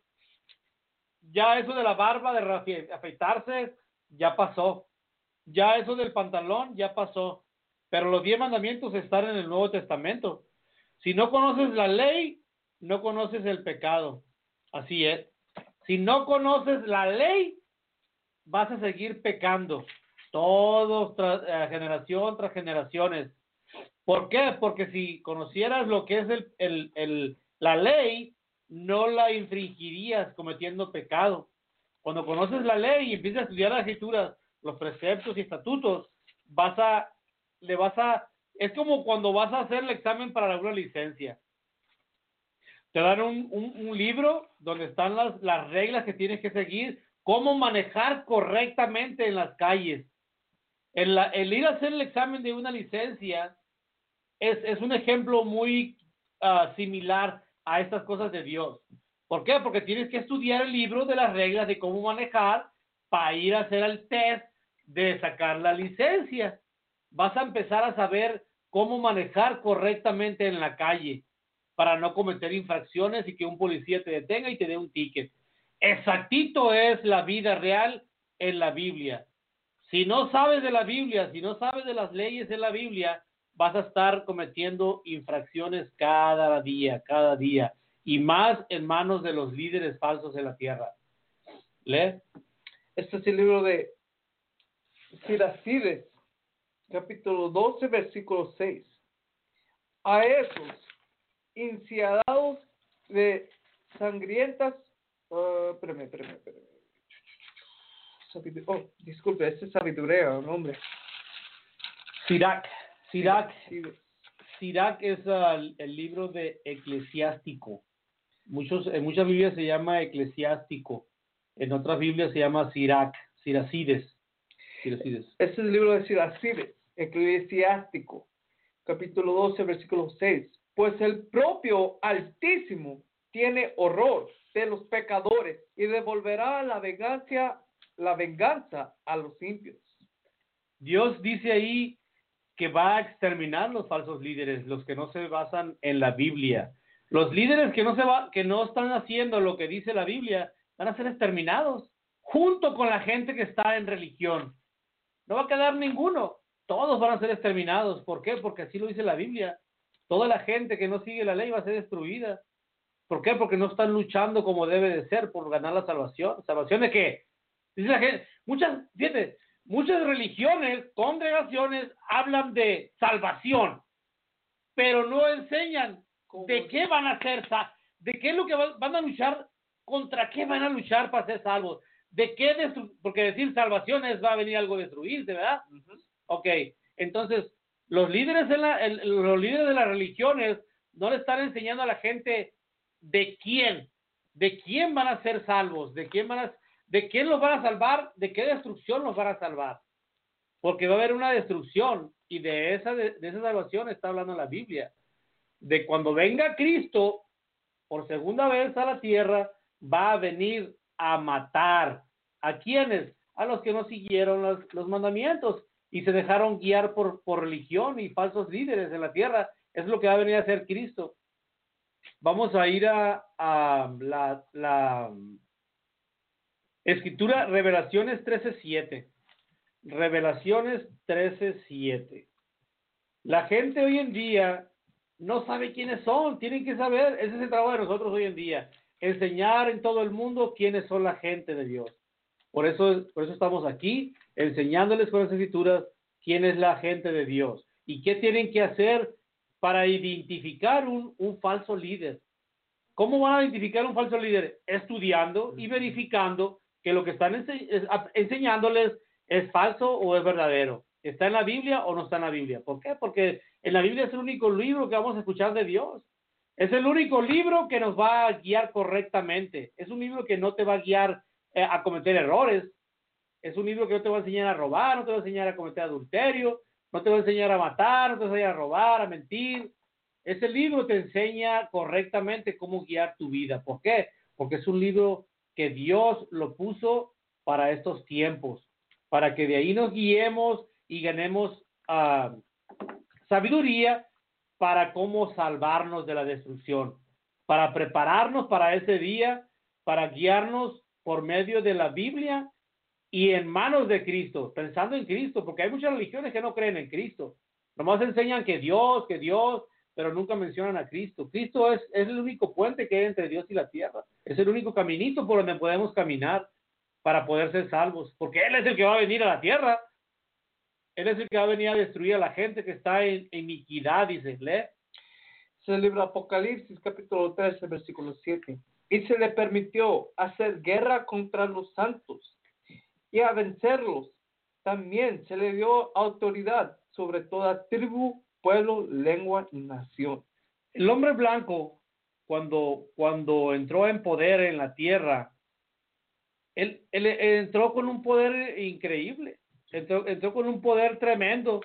Ya eso de la barba, de afeitarse, ya pasó. Ya eso del pantalón, ya pasó. Pero los 10 mandamientos están en el Nuevo Testamento. Si no conoces la ley, no conoces el pecado. Así es. Si no conoces la ley, vas a seguir pecando. Todos, generación tras generaciones. ¿Por qué? Porque si conocieras lo que es la ley, no la infringirías cometiendo pecado. Cuando conoces la ley y empiezas a estudiar las escrituras, los preceptos y estatutos, es como cuando vas a hacer el examen para una licencia. Te dan un libro donde están las reglas que tienes que seguir, cómo manejar correctamente en las calles. El ir a hacer el examen de una licencia es un ejemplo muy similar a estas cosas de Dios. ¿Por qué? Porque tienes que estudiar el libro de las reglas de cómo manejar para ir a hacer el test de sacar la licencia. Vas a empezar a saber cómo manejar correctamente en la calle para no cometer infracciones y que un policía te detenga y te dé un ticket. Exactito es la vida real en la Biblia. Si no sabes de la Biblia, si no sabes de las leyes de la Biblia, vas a estar cometiendo infracciones cada día, y más en manos de los líderes falsos de la tierra. ¿Lee? Este es el libro de Siracides, capítulo 12, versículo 6. A esos inciadados de sangrientas, disculpe, este es sabiduría, hombre. Sirac es el libro de Eclesiástico. En muchas Biblias se llama Eclesiástico. En otras Biblias se llama Siracides. Este es el libro de Siracides, Eclesiástico, capítulo 12, versículo 6. Pues el propio Altísimo tiene horror de los pecadores y devolverá la venganza a los impios. Dios dice ahí que va a exterminar los falsos líderes, los que no se basan en la Biblia. Los líderes que no están haciendo lo que dice la Biblia van a ser exterminados junto con la gente que está en religión. No va a quedar ninguno. Todos van a ser exterminados. ¿Por qué? Porque así lo dice la Biblia. Toda la gente que no sigue la ley va a ser destruida. ¿Por qué? Porque no están luchando como debe de ser por ganar la salvación. ¿Salvación de qué? Dice la gente, muchas religiones, congregaciones hablan de salvación, pero no enseñan de qué van a ser, de qué es lo que van a luchar, contra qué van a luchar para ser salvos, de qué porque decir salvación va a venir algo a destruirse, ¿verdad? Ok, entonces los líderes de las religiones no le están enseñando a la gente de quién van a ser salvos, de quién los van a salvar, de qué destrucción los van a salvar, porque va a haber una destrucción, y de esa salvación está hablando la Biblia, de cuando venga Cristo por segunda vez a la tierra, va a venir a matar. ¿A quiénes? A los que no siguieron los mandamientos y se dejaron guiar por religión y falsos líderes en la tierra. Es lo que va a venir a hacer Cristo. Vamos a ir a la Escritura, Revelaciones 13:7. Revelaciones 13:7. La gente hoy en día no sabe quiénes son, tienen que saber. Ese es el trabajo de nosotros hoy en día, enseñar en todo el mundo quiénes son la gente de Dios. Por eso estamos aquí, enseñándoles con las Escrituras quién es la gente de Dios y qué tienen que hacer para identificar un falso líder. ¿Cómo van a identificar un falso líder? Estudiando y verificando que lo que están enseñándoles es falso o es verdadero. ¿Está en la Biblia o no está en la Biblia? ¿Por qué? Porque en la Biblia es el único libro que vamos a escuchar de Dios. Es el único libro que nos va a guiar correctamente. Es un libro que no te va a guiar a cometer errores. Es un libro que no te va a enseñar a robar, no te va a enseñar a cometer adulterio, no te va a enseñar a matar, no te va a enseñar a robar, a mentir. Ese libro te enseña correctamente cómo guiar tu vida. ¿Por qué? Porque es un libro que Dios lo puso para estos tiempos, para que de ahí nos guiemos y ganemos sabiduría para cómo salvarnos de la destrucción, para prepararnos para ese día, para guiarnos por medio de la Biblia y en manos de Cristo, pensando en Cristo, porque hay muchas religiones que no creen en Cristo. Nomás enseñan que Dios, pero nunca mencionan a Cristo. Cristo es el único puente que hay entre Dios y la tierra. Es el único caminito por donde podemos caminar para poder ser salvos, porque Él es el que va a venir a la tierra. Él es el que va a venir a destruir a la gente que está en iniquidad, dice. Lee. Es el libro Apocalipsis, capítulo 13, versículo 7. Y se le permitió hacer guerra contra los santos y a vencerlos. También se le dio autoridad sobre toda tribu, pueblo, lengua y nación. El hombre blanco, cuando entró en poder en la tierra, él entró con un poder increíble. Entró con un poder tremendo.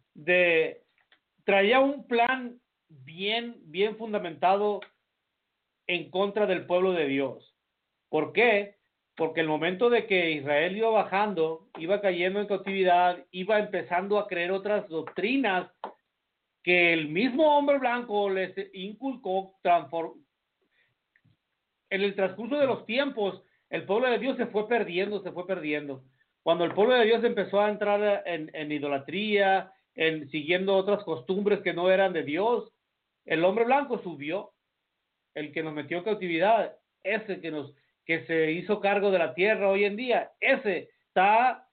Traía un plan bien fundamentado en contra del pueblo de Dios. ¿Por qué? Porque el momento de que Israel iba bajando, iba cayendo en cautividad, iba empezando a creer otras doctrinas que el mismo hombre blanco les inculcó. En el transcurso de los tiempos, el pueblo de Dios se fue perdiendo. Cuando el pueblo de Dios empezó a entrar en idolatría, siguiendo otras costumbres que no eran de Dios, el hombre blanco subió, el que nos metió en cautividad, ese que se hizo cargo de la tierra hoy en día, ese está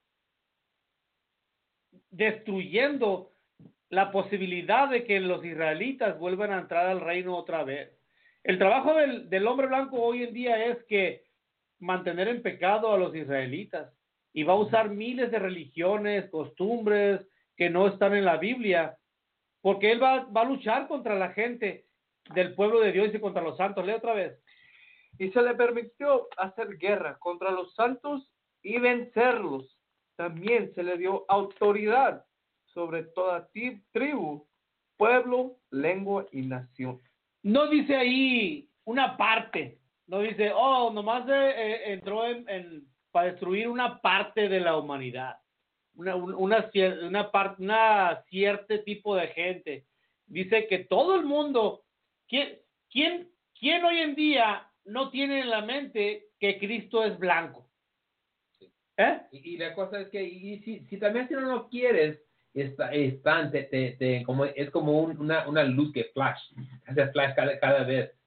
destruyendo la posibilidad de que los israelitas vuelvan a entrar al reino otra vez. El trabajo del hombre blanco hoy en día es que mantener en pecado a los israelitas, y va a usar miles de religiones, costumbres que no están en la Biblia, porque él va a luchar contra la gente del pueblo de Dios y contra los santos. Lee otra vez. Y se le permitió hacer guerra contra los santos y vencerlos. También se le dio autoridad sobre toda tribu, pueblo, lengua y nación. No dice ahí una parte, no dice, nomás entró para destruir una parte de la humanidad, una cierto tipo de gente. Dice que todo el mundo, ¿quién hoy en día no tiene en la mente que Cristo es blanco? ¿Eh? Y la cosa es que si también si no lo quieres, es como una luz que hace flash cada vez.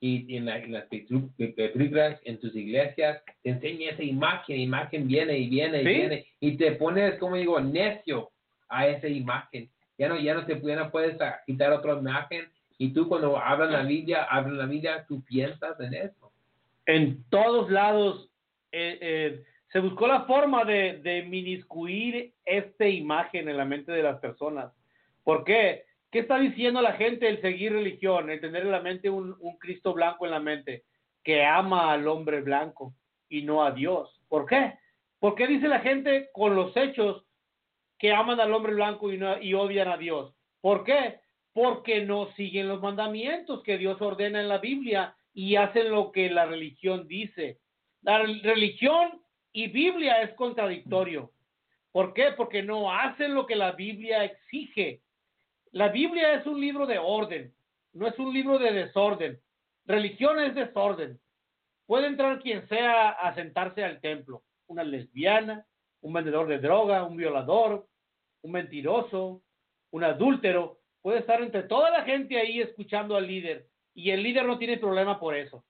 y en las películas, en tus iglesias, te enseña esa imagen viene y viene y ¿Sí? viene, y te pones, como digo, necio a esa imagen. Ya no puedes quitar otra imagen, y tú cuando hablas la Biblia, tú piensas en eso. En todos lados se buscó la forma de miniscuir esta imagen en la mente de las personas. ¿Por qué? ¿Qué está diciendo la gente el seguir religión, el tener en la mente un Cristo blanco en la mente, que ama al hombre blanco y no a Dios? ¿Por qué? ¿Por qué dice la gente con los hechos que aman al hombre blanco y odian a Dios? ¿Por qué? Porque no siguen los mandamientos que Dios ordena en la Biblia y hacen lo que la religión dice. La religión y Biblia es contradictorio. ¿Por qué? Porque no hacen lo que la Biblia exige. La Biblia es un libro de orden, no es un libro de desorden. Religión es desorden. Puede entrar quien sea a sentarse al templo, una lesbiana, un vendedor de droga, un violador, un mentiroso, un adúltero. Puede estar entre toda la gente ahí escuchando al líder, y el líder no tiene problema por eso.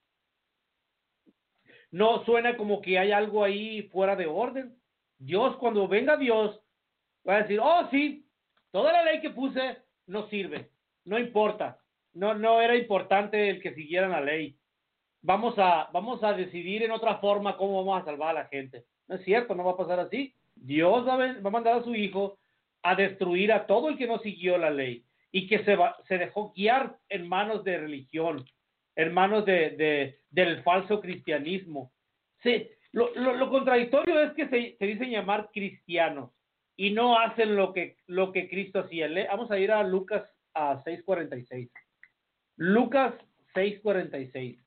No suena como que hay algo ahí fuera de orden. Dios, cuando venga Dios, va a decir, oh sí, toda la ley que puse no sirve, no importa, no era importante el que siguieran la ley. Vamos a decidir en otra forma cómo vamos a salvar a la gente. No es cierto, no va a pasar así. Dios va a mandar a su hijo a destruir a todo el que no siguió la ley y que se dejó guiar en manos de religión, en manos del falso cristianismo. Sí, lo contradictorio es que se dicen llamar cristianos y no hacen lo que Cristo hacía. Vamos a ir a Lucas 6:46. Lucas 6:46.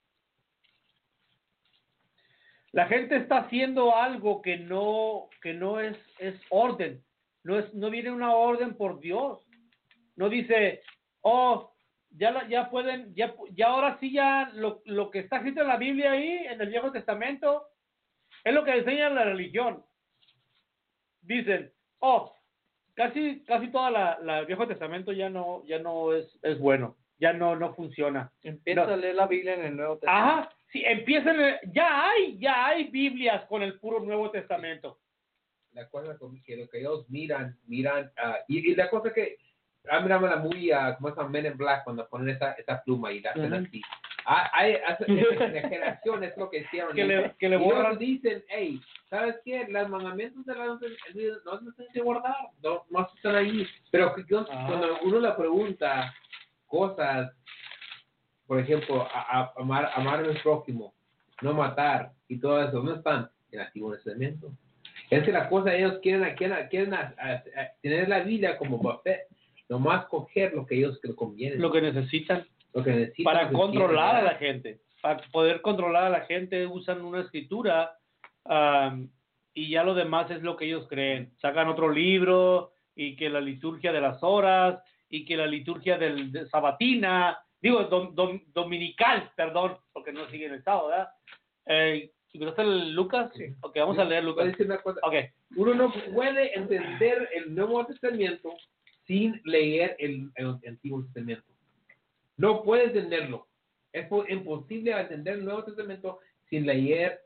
La gente está haciendo algo que no es orden. No viene una orden por Dios. No dice, oh, ya pueden, ya ahora sí ya lo que está escrito en la Biblia ahí, en el Viejo Testamento, es lo que enseña la religión. Dicen, oh, casi toda el Viejo Testamento ya no es bueno, ya no funciona. Empieza a leer la Biblia en el Nuevo Testamento. Ajá, sí, ya hay Biblias con el puro Nuevo Testamento. La cosa que lo que ellos miran, y la cosa que miramos muy como es Men in Black cuando ponen esa pluma y la hacen así. En la generación es lo que hicieron. Que le y borran. ellos dicen, hey, ¿sabes qué? Los mandamientos de la no se tienen que guardar, no están ahí. Pero cuando uno le pregunta cosas, por ejemplo, amar al prójimo, no matar y todo eso, ¿dónde están? En el Antiguo Testamento. Es que la cosa, ellos quieren tener la Biblia como buffet, nomás coger lo que ellos conviene. Lo que necesitan. Para controlar a la gente. Para poder controlar a la gente usan una escritura y ya lo demás es lo que ellos creen. Sacan otro libro y que la liturgia de las horas y que la liturgia de sabatina, dominical, perdón, porque no siguen el sábado, ¿verdad? ¿Está el Lucas? Sí. Ok, vamos a leer Lucas. Voy a decir una cosa. Okay. Uno no puede entender el Nuevo Testamento sin leer el Antiguo Testamento. No puede entenderlo. Es imposible entender el Nuevo Testamento sin leer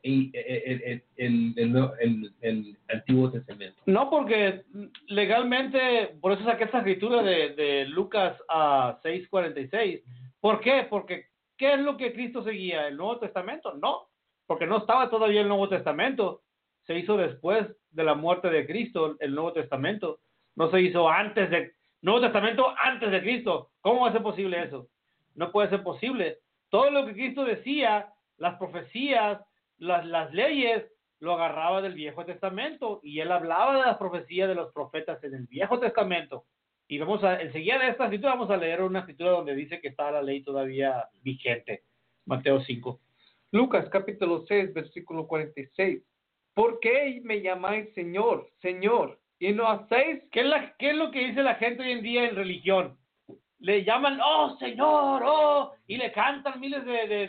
el Antiguo Testamento. No, porque legalmente, por eso saqué esta escritura de Lucas 6:46. ¿Por qué? Porque ¿qué es lo que Cristo seguía? ¿El Nuevo Testamento? No, porque no estaba todavía el Nuevo Testamento. Se hizo después de la muerte de Cristo el Nuevo Testamento. No se hizo Nuevo Testamento antes de Cristo. ¿Cómo va a ser posible eso? No puede ser posible. Todo lo que Cristo decía, las profecías, las leyes, lo agarraba del Viejo Testamento y él hablaba de las profecías de los profetas en el Viejo Testamento. Y enseguida de esta escritura vamos a leer una escritura donde dice que está la ley todavía vigente. Mateo 5. Lucas capítulo 6, versículo 46. ¿Por qué me llamáis Señor, Señor, y no hacéis? ¿Qué es lo que dice la gente hoy en día en religión? Le llaman, oh Señor, oh, y le cantan miles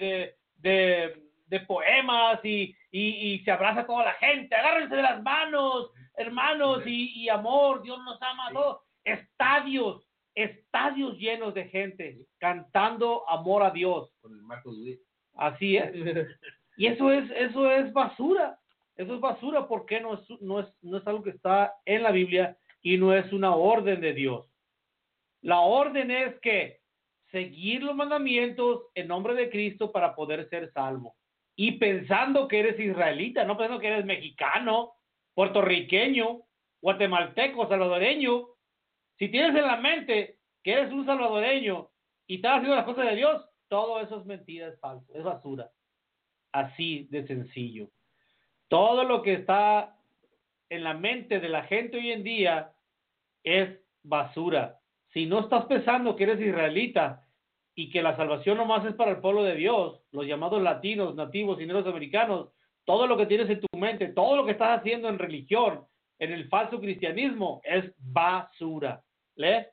de poemas y se abraza a toda la gente. Agárrense de las manos, hermanos, y amor, Dios nos ama a todos. Estadios estadios llenos de gente cantando amor a Dios. Con el Marcos Witt. Así es. Y eso es basura. Eso es basura porque no es algo que está en la Biblia y no es una orden de Dios. La orden es que seguir los mandamientos en nombre de Cristo para poder ser salvo. Y pensando que eres israelita, no pensando que eres mexicano, puertorriqueño, guatemalteco, salvadoreño. Si tienes en la mente que eres un salvadoreño y estás haciendo las cosas de Dios, todo eso es mentira, es falso, es basura. Así de sencillo. Todo lo que está en la mente de la gente hoy en día es basura. Si no estás pensando que eres israelita y que la salvación nomás es para el pueblo de Dios, los llamados latinos, nativos y negros americanos, todo lo que tienes en tu mente, todo lo que estás haciendo en religión, en el falso cristianismo, es basura. ¿Lee?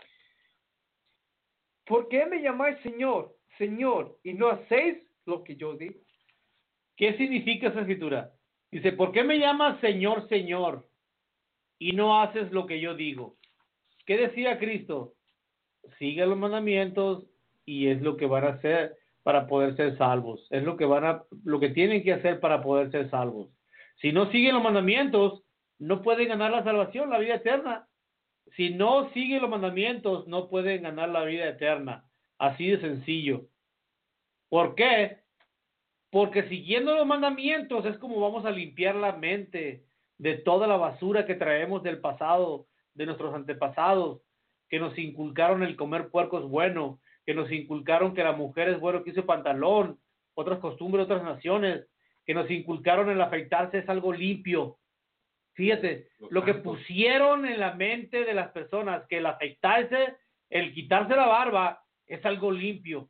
¿Por qué me llamáis Señor, Señor, y no hacéis lo que yo digo? ¿Qué significa esa escritura? Dice, ¿por qué me llamas Señor, Señor, y no haces lo que yo digo? ¿Qué decía Cristo? Sigue los mandamientos y es lo que van a hacer para poder ser salvos. Es lo que tienen que hacer para poder ser salvos. Si no siguen los mandamientos, no pueden ganar la salvación, la vida eterna. Si no siguen los mandamientos, no pueden ganar la vida eterna. Así de sencillo. ¿Por qué? Porque siguiendo los mandamientos es como vamos a limpiar la mente de toda la basura que traemos del pasado, de nuestros antepasados, que nos inculcaron el comer puerco es bueno, que nos inculcaron que la mujer es bueno que use pantalón, otras costumbres de otras naciones, que nos inculcaron el afeitarse es algo limpio. Fíjate, lo que pusieron en la mente de las personas, que el afeitarse, el quitarse la barba, es algo limpio.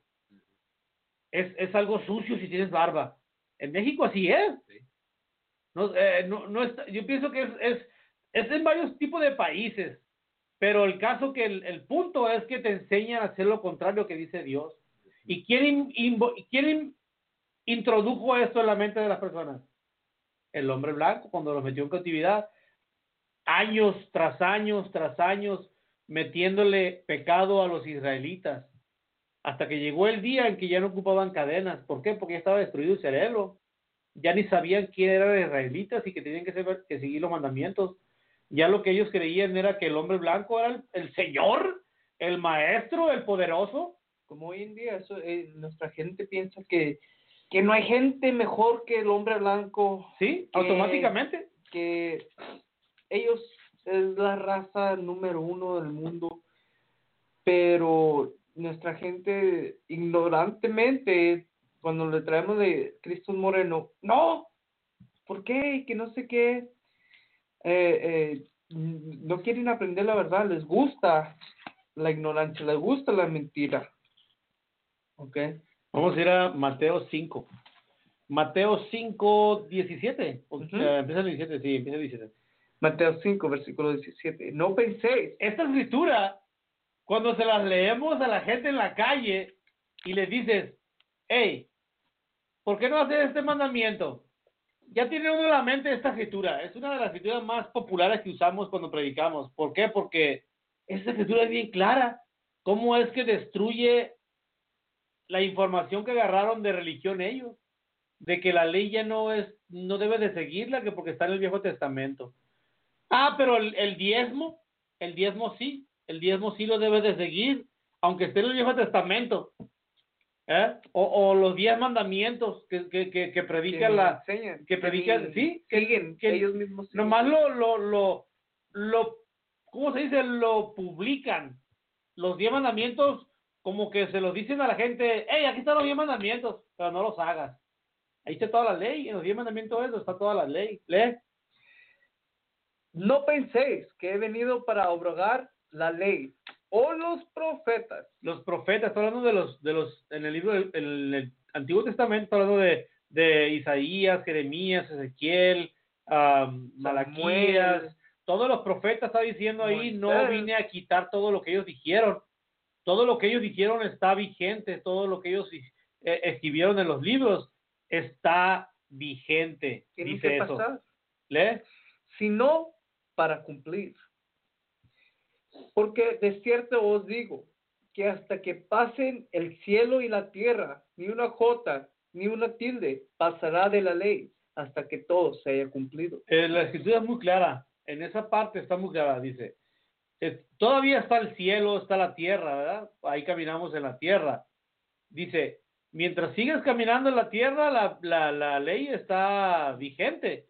Es algo sucio si tienes barba. En México así es. No yo pienso que es en varios tipos de países, pero el caso que el punto es que te enseñan a hacer lo contrario que dice Dios. ¿Y quién introdujo esto en la mente de las personas? El hombre blanco, cuando los metió en cautividad, años tras años tras años, metiéndole pecado a los israelitas, hasta que llegó el día en que ya no ocupaban cadenas. ¿Por qué? Porque ya estaba destruido el cerebro. Ya ni sabían quién eran los israelitas y que tenían que seguir los mandamientos. Ya lo que ellos creían era que el hombre blanco era el Señor, el Maestro, el Poderoso. Como hoy en día, nuestra gente piensa que no hay gente mejor que el hombre blanco. Sí, automáticamente. Que ellos es la raza número 1 del mundo, pero nuestra gente ignorantemente, cuando le traemos de Cristo Moreno, no, ¿por qué? Que no sé qué, no quieren aprender la verdad, les gusta la ignorancia, les gusta la mentira. ¿Ok? Vamos a ir a Mateo 5. Mateo 5, 17. Empieza el 17, sí, empieza el 17. Mateo 5, versículo 17. No penséis. Esta escritura, cuando se las leemos a la gente en la calle y les dices, hey, ¿por qué no hacer este mandamiento? Ya tiene uno en la mente esta escritura. Es una de las escrituras más populares que usamos cuando predicamos. ¿Por qué? Porque esta escritura es bien clara. ¿Cómo es que destruye la información que agarraron de religión ellos? De que la ley ya no debe de seguirla, que porque está en el Viejo Testamento. Ah, pero el diezmo sí. El diezmo sí lo debe de seguir, aunque esté en el Viejo Testamento. O los 10 mandamientos que predican que predican, sí, que ellos mismos siguen. Nomás ¿cómo se dice? Lo publican. Los 10 mandamientos como que se los dicen a la gente, hey, aquí están los 10 mandamientos, pero no los hagas. Ahí está toda la ley, en los 10 mandamientos eso está toda la ley. Lee. No penséis que he venido para abrogar la ley o los profetas. Los profetas, está hablando de los en el libro, en el Antiguo Testamento, está hablando de Isaías, Jeremías, Ezequiel, Malaquías, todos los profetas está diciendo ahí, no vine a quitar todo lo que ellos dijeron. Todo lo que ellos dijeron está vigente, todo lo que ellos escribieron en los libros está vigente. Tiene dice que eso. pasar. ¿Lee? Sino para cumplir. Porque de cierto os digo, que hasta que pasen el cielo y la tierra, ni una jota, ni una tilde pasará de la ley, hasta que todo se haya cumplido. La escritura es muy clara, en esa parte está muy clara, dice, todavía está el cielo, está la tierra, ¿verdad? Ahí caminamos en la tierra. Dice, mientras sigas caminando en la tierra, la ley está vigente.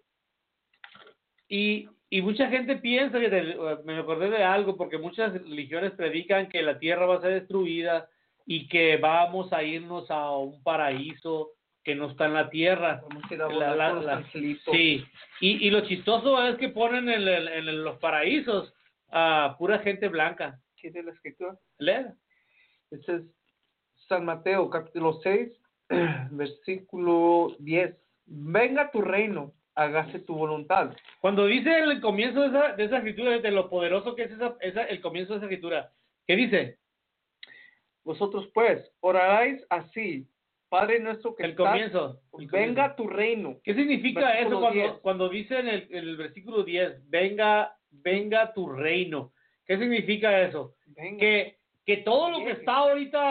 Y mucha gente piensa, me acordé de algo, porque muchas religiones predican que la tierra va a ser destruida y que vamos a irnos a un paraíso que no está en la tierra. Vamos a ir a volar con los angelitos. Sí, y lo chistoso es que ponen en los paraísos a pura gente blanca. ¿Qué es la escritura? Lee. Este es San Mateo, capítulo 6, versículo 10. Venga tu reino, hágase tu voluntad. Cuando dice el comienzo de esa escritura, de lo poderoso que es el comienzo de esa escritura, ¿qué dice? Vosotros pues, oraréis así, Padre nuestro que El estás, comienzo. venga tu reino. ¿Qué significa Versículo eso 10. cuando dice en el versículo 10, venga tu reino? ¿Qué significa eso? Venga. Que todo lo que está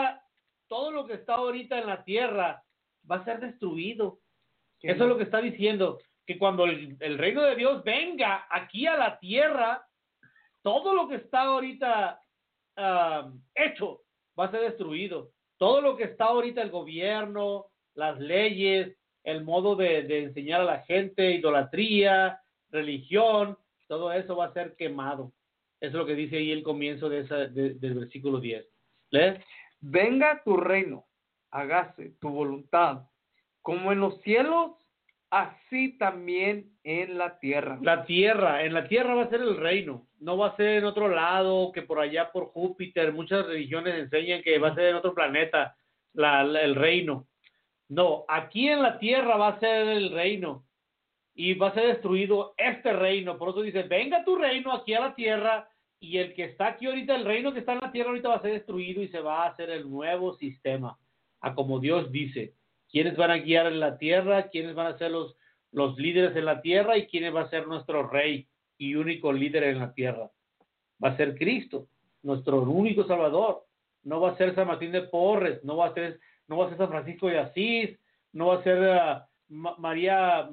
ahorita en la tierra va a ser destruido. Eso es lo que está diciendo, que cuando el reino de Dios venga aquí a la tierra, todo lo que está ahorita hecho va a ser destruido. Todo lo que está ahorita el gobierno, las leyes, el modo de enseñar a la gente, idolatría, religión, todo eso va a ser quemado. Eso es lo que dice ahí el comienzo del versículo 10. ¿Lees? Venga tu reino, hágase tu voluntad, como en los cielos, así también en la tierra. En la tierra va a ser el reino, no va a ser en otro lado, que por allá por Júpiter, muchas religiones enseñan que va a ser en otro planeta el reino. No, aquí en la tierra va a ser el reino y va a ser destruido este reino. Por eso dice, venga tu reino aquí a la tierra, y el que está aquí ahorita, el reino que está en la tierra ahorita va a ser destruido y se va a hacer el nuevo sistema, a como Dios dice. ¿Quiénes van a guiar en la tierra? ¿Quiénes van a ser los líderes en la tierra? ¿Y quién va a ser nuestro rey y único líder en la tierra? Va a ser Cristo, nuestro único Salvador. No va a ser San Martín de Porres, no va a ser San Francisco de Asís, no va a ser María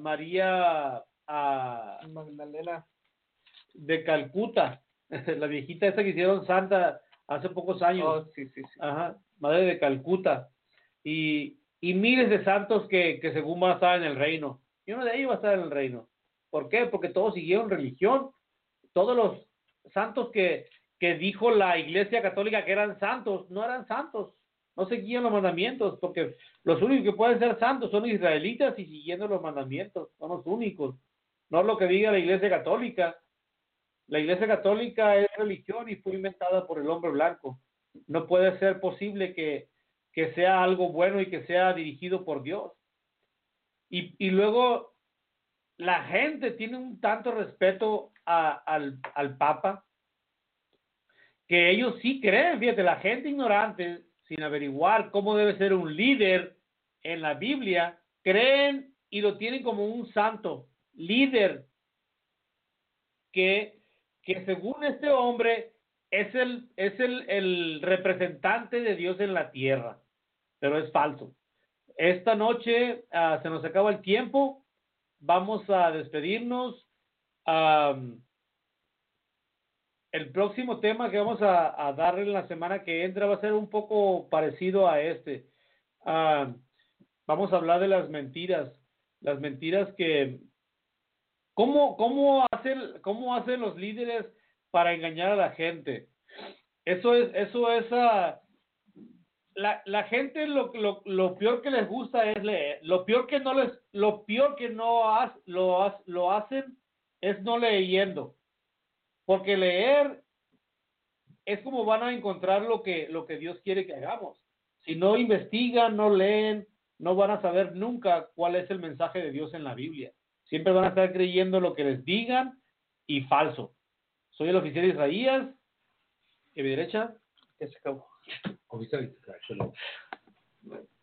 Magdalena de Calcuta, la viejita esa que hicieron santa hace pocos años. Oh, sí. Ajá, Madre de Calcuta. Y miles de santos que según van a estar en el reino. Y uno de ellos va a estar en el reino. ¿Por qué? Porque todos siguieron religión. Todos los santos que dijo la Iglesia Católica que eran santos, no eran santos. No seguían los mandamientos, porque los únicos que pueden ser santos son israelitas y siguiendo los mandamientos. Son los únicos. No es lo que diga la Iglesia Católica. La Iglesia Católica es religión y fue inventada por el hombre blanco. No puede ser posible que sea algo bueno y que sea dirigido por Dios. Y luego la gente tiene un tanto respeto al Papa, que ellos sí creen, fíjate, la gente ignorante, sin averiguar cómo debe ser un líder en la Biblia, creen y lo tienen como un santo líder que según este hombre es el representante de Dios en la tierra, pero es falso. Esta noche se nos acaba el tiempo, vamos a despedirnos. El próximo tema que vamos a dar en la semana que entra va a ser un poco parecido a este. Vamos a hablar de las mentiras que ¿cómo hacen los líderes para engañar a la gente? Eso es la gente lo peor que les gusta es leer. Lo peor que lo hacen es no leyendo. Porque leer es como van a encontrar lo que Dios quiere que hagamos. Si no investigan, no leen, no van a saber nunca cuál es el mensaje de Dios en la Biblia. Siempre van a estar creyendo lo que les digan y falso. Soy el oficial Isaías. ¿Y a mi derecha? Ya se acabó. Oficial Isaías, shalom.